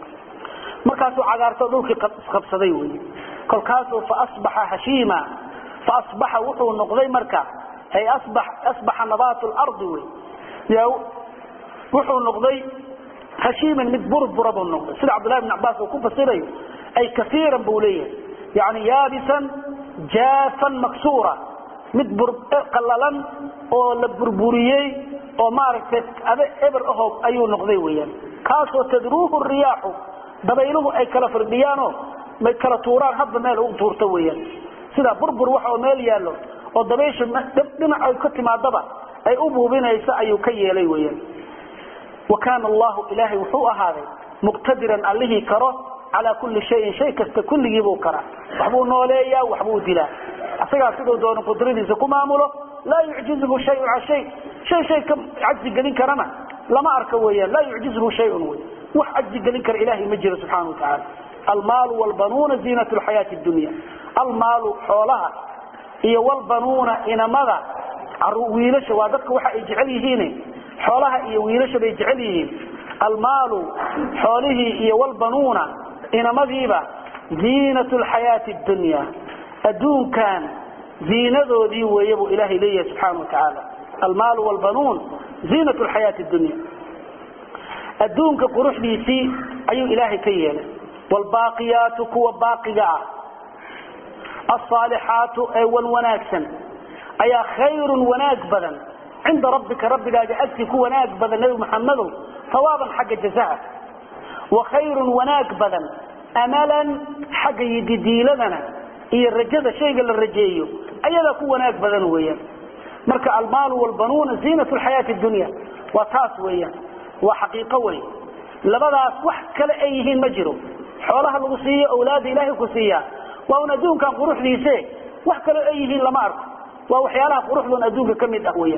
markaas uu cagaarto dhulkii qabsaday weeyaan kolkaas uu fa asbaha hashima fa asbaha wuxuu noqday marka ay asbax asbaha nabaatul ardi weey yaa wuxuu noqday hashima mid burbura buu noqday sida Abdullah ibn Abbas uu ku fasiray ay kaseeran buu leeyahay yaani yaabisan jaafan maksura mid qallalan oo la burburiyay oo maaragtay aba eber ahoo ayuu noqday weeyaan kaasoo tadruuhu riyaahu dabayluhu ay kala firdhiyaano ma kala tuuraan hadba meel uu tuurto weeyaan sida burbur waxa oo meel yaalo oo dabayshu dhinac ay ka timaadaba ay u buubinaysa ayuu ka yeelay weeyaan وكان الله إلهي وحوء هذا مقتدرا عليه كره على كل شيء شيء كست كل يبو كره وحبو نوليا وحبو دلا أصيغا سيدو دون قدرين إذا عمله لا يعجزه شيء على شيء شيء شيء كم عجز قلين كرمه لما أركويا لا يعجزه شيء وح عجز قلين كر إلهي مجر سبحانه وتعالى المال والبنون زينة الحياة الدنيا المال حولها هي والبنون إن ماذا عرويلش وادك وحا يجعليهين حولها iyo wiilasha bay jecel yihiin almaalu xoolihi iyo walbanuuna inamadiiba ziinatul hayati dunya adunkan ziinadoodii weeybu ilaahi leeyahay subhanahu wa ta'ala almaalu walbanuun ziinatul hayati dunya adunka quruxdiisi ayuu ilaahi ka yeelay walbaaqiyatu kuwa baaqiga ah as-salihatu ay wal wanaagsan ayaa khayrun wanaag badan عند ربك ربك أجأتك وناك بدن نبي محمد ثوابا حق جزاء وخير وناك بدن أملا حق يدي لنا إيه الرجاء شيء للرجاء أيضا وناك بدن ويا مركع المال والبنون زينة الحياة الدنيا وطاس ويا وحقيقة ويا لبدا وحك لأيهن مجروا حولها الغصية أولاد إلهي قصية وأندون كان قروح ليسي وحك لأيهن لما أرك ووحيالها قروح لن أدوك كم يدأويا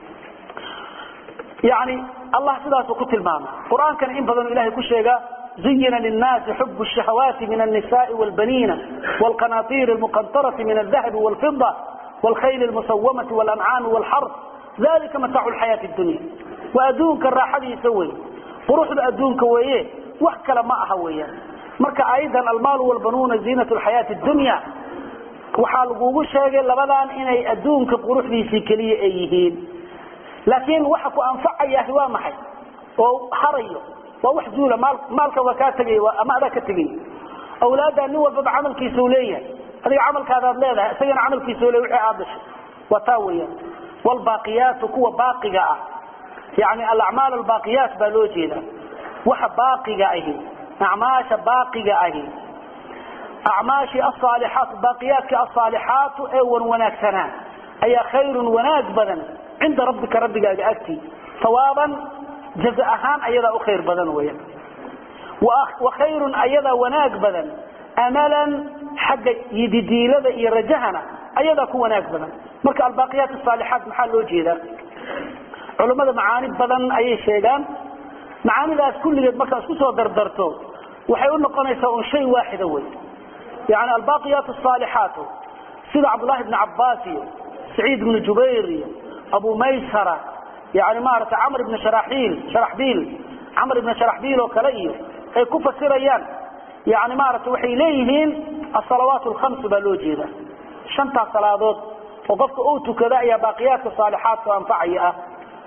يعني الله سداس قتل ماما قرآن كان إن بدن إلهي كل شيء زين للناس حب الشهوات من النساء والبنين والقناطير المقنطرة من الذهب والفضة والخيل المسومة والأنعام والحرث ذلك متاع الحياة الدنيا وأدونك الراحة يسوي فروح الأدونك وإيه وحكى ما أهويا مركا أيضا المال والبنون زينة الحياة الدنيا وحال قوغو شيء لبدان إني أدونك قروح لي سيكلية أيهين لكن وحكو أنفع يا هوا محي وحريه ووحزوله مال مالك وكاتجي وما ذاك تجي أولاد النوى بب عمل كيسولية هذا عمل كذا لا سين عمل كيسولية وعادش وتاوية والباقيات كوا باقية يعني الأعمال الباقيات بلوجينا وح باقية أيه أعماش باقية أيه أعماشي الصالحات باقيات الصالحات أول وناكسنا أي خير وناك بدن عند ربك ربك أجأتي ثوابا جزاءهان أيضا خير بدن ويا وخير أيضا وناك بدن أملا حق يدي لذا يرجهنا أيضا كو وناك بدن مركا الباقيات الصالحات محل وجيدا علماء معاني بدن أي شيئان معاني ذات كل يد مركا اسكسوا دردرتو وحيقولنا قنيسة شيء واحد أول يعني الباقيات الصالحات سيد عبد الله بن عباسي سعيد بن جبير أبو ميسرة يعني مارة عمرو بن شراحيل شرحبيل عمرو بن شرحبيل وكليه أي كفة سريان يعني مارة وحي ليهين الصلوات الخمس بلوجي ذا شنطة صلاة وقفت أوتو كذا يا باقيات الصالحات وأنفعيها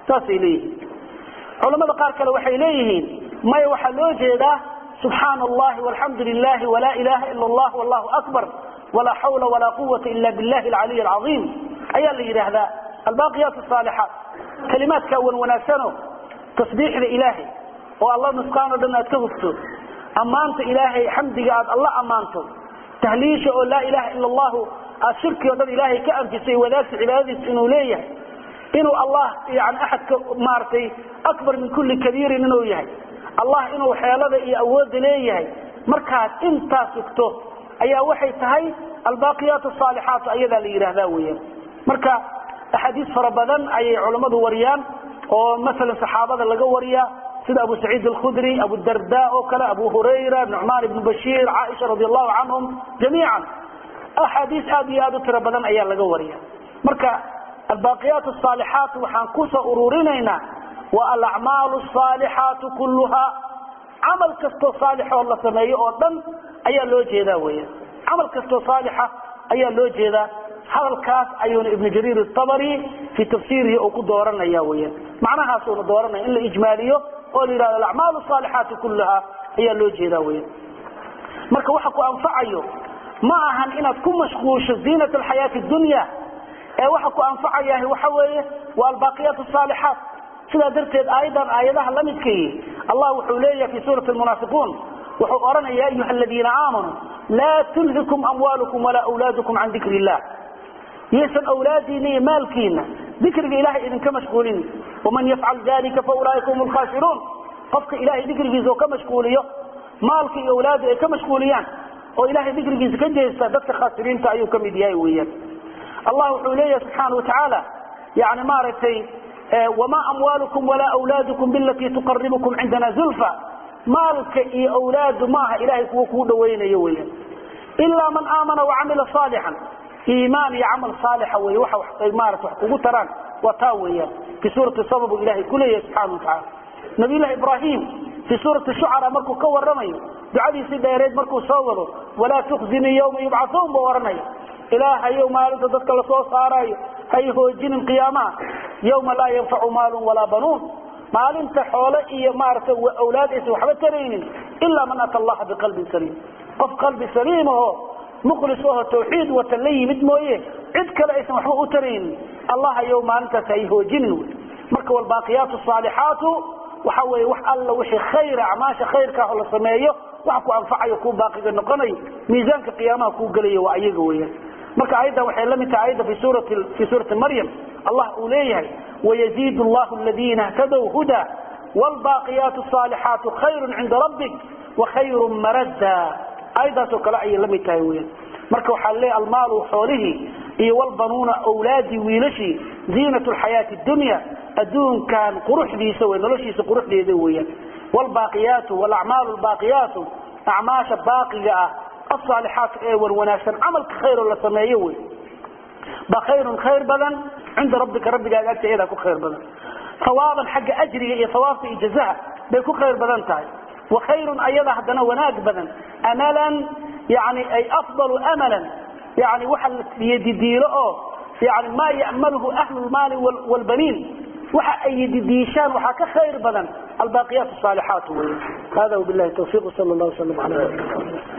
taasay leeyihiin culamada qaar kale waxay leeyihiin maya waxaa loo jeedaa subxaana allahi walxamdu lilahi walaa ilaha ila allah wallahu akbar walaa xawla walaa quwata ila billahi alcaliy alcaظiim ayaa la yidhaahdaa albaaqiyaat asaalixaat kalimaadka wan wanaagsano tasbiixda ilaahay oo alla nusqaan oo dhan aad ka hugto ammaanta ilaahay xamdiga aad alla ammaanto tahliisha oo laa ilaha ila allahu aad shirki oo dhan ilaahay ka anfisay wadaagta cibaadadiisa inuu leeyahay inuu allah yani axadka maaragtay akbar min kulli kabiirin inuu yahay allah inuu xeelada iyo awoodda leeyahay markaad intaas sugto ayaa waxay tahay albaaqiyaat asaalixaat ayadaa la yidhaahdaa weeyaan marka axaadiis fara badan ayay culammadu wariyaan oo masalan saxaabada laga wariyaa sida abu saciid alkhudri abu darda oo kale abu hurayra nucmaan ibnu bashiir caaisha radi allahu canhum jamiican axaadiis aad iyo aad u tiro badan ayaa laga wariya marka albaaqiyaat asaalixaat waxaan kusoo ururinaynaa waa alacmaalu asaalixaatu kulluhaa camal kastoo saalixoo la sameeyo oo dhan ayaa loo jeedaa weya camal kastoo saalixa ayaa loo jeedaa hadalkaas ayuuna ibnu jariir atabari fii tafsiirihi uu ku dooranaya weya macnahaasuuna dooranaya in la ijmaaliyo oo la yidhahdo alacmaalu asaalixaatu kulluhaa ayaa loo jeedaa weya marka waxa ku anfacayo ma ahan inaad ku mashquusho ziinat alxayaati dunya ee waxa ku anfacayaah waxa weeye waa albaaqiyaat asaalixaat sidaa darteed aayadan aayadaha la midkii allah wuxuu leeyahay fi suurati almunaafiquun wuxuu oranaya ya ayuha aladiina aamanuu laa tulhikum amwaalukum walaa awlaadukum can dikri illah yaysan awlaadiina iyo maalkiina dikriga ilahay idinka mashquulin waman yafcal dalika faulaa'ika hum alkhaasiruun qofka ilahay dikrigiisa oo ka mashquuliyo maalka iyo awlaadu ay ka mashquuliyaan oo ilahay dikrigiisa ka jeesta dadka khaasiriinta ayuu ka mid yahay weeyaan allah wuxuu leeyahay subxaana watacaala yani maaragtay wamaa amwaalukum walaa awlaadukum bilatii tuqaribukum cindana zulfa maalka iyo awlaadu maaha ilahay kuwa kuu dhawaynayo weeyaan ilaa man aamana wacamila saalixan iimaan iyo camal saalixa wey waxa maarata wax kugu taraan waa taa weeyaan fi suurati sabab uu ilahay ku leeyahay subxaana watacaala nabiyullahi ibraahim fi suurati shucara markuu ka waramayo ducadiisii dheereed markuu soo wado walaa tukhzinii yawma yubcathuun buu oranaya ilaahayow maalinta dadka lasoo saaraayo hay hoojinin qiyaamaha yawma laa yanfacu maalun walaa banuun maalinta xoole iyo maaragtay awlaad aysan waxba taraynin ilaa man ata allaha biqalbin saliim qof qalbi saliim aho mukhlis aho tawxiid wata la yimid mooye cid kale aysan waxba u taraynin allahayow maalintaas hay hoojinin marka walbaaqiyaatu asaalixaatu waxa weeye wax alla wixii khayra acmaasha khayrka oo la sameeyo wax ku anfacayo ku baaqiga noqonayo miisaanka qiyaamaha ku galayo waa ayaga weeyaan marka ayada waxay la mid tahay ayada fi suurati fi suurati maryam allah uu leeyahay wayaziidu allahu alladina ihtadaw huda walbaaqiyaatu asaalixaatu khayrun cinda rabbik wa khayrun maradda ayadaasoo kale ayay la mid tahay weeyaan marka waxaa leeyahay almaalu xoolihii iyo walbanuuna awlaadii wiilashii ziinatu alxayaati dunya adduunkan quruxdiisa wey noloshiisa quruxdeeda weeyaan walbaaqiyaatu walacmaalu albaaqiyaatu acmaasha baaqiga ah الصالحات ايه والوناسن عمل خير ولا سميه وي بخير خير بدن عند ربك ربك قالت ايه ده خير بدن ثوابا حق اجري ايه ثواب في جزاء بيكون خير بدن تاعي وخير ايضا حدنا وناك بدن املا يعني اي افضل املا يعني وحل يدي ديره يعني ما يعمله اهل المال والبنين وحا اي ديشان وحا كخير بدن الباقيات الصالحات وي. هذا وبالله التوفيق صلى الله وسلم على نبينا محمد.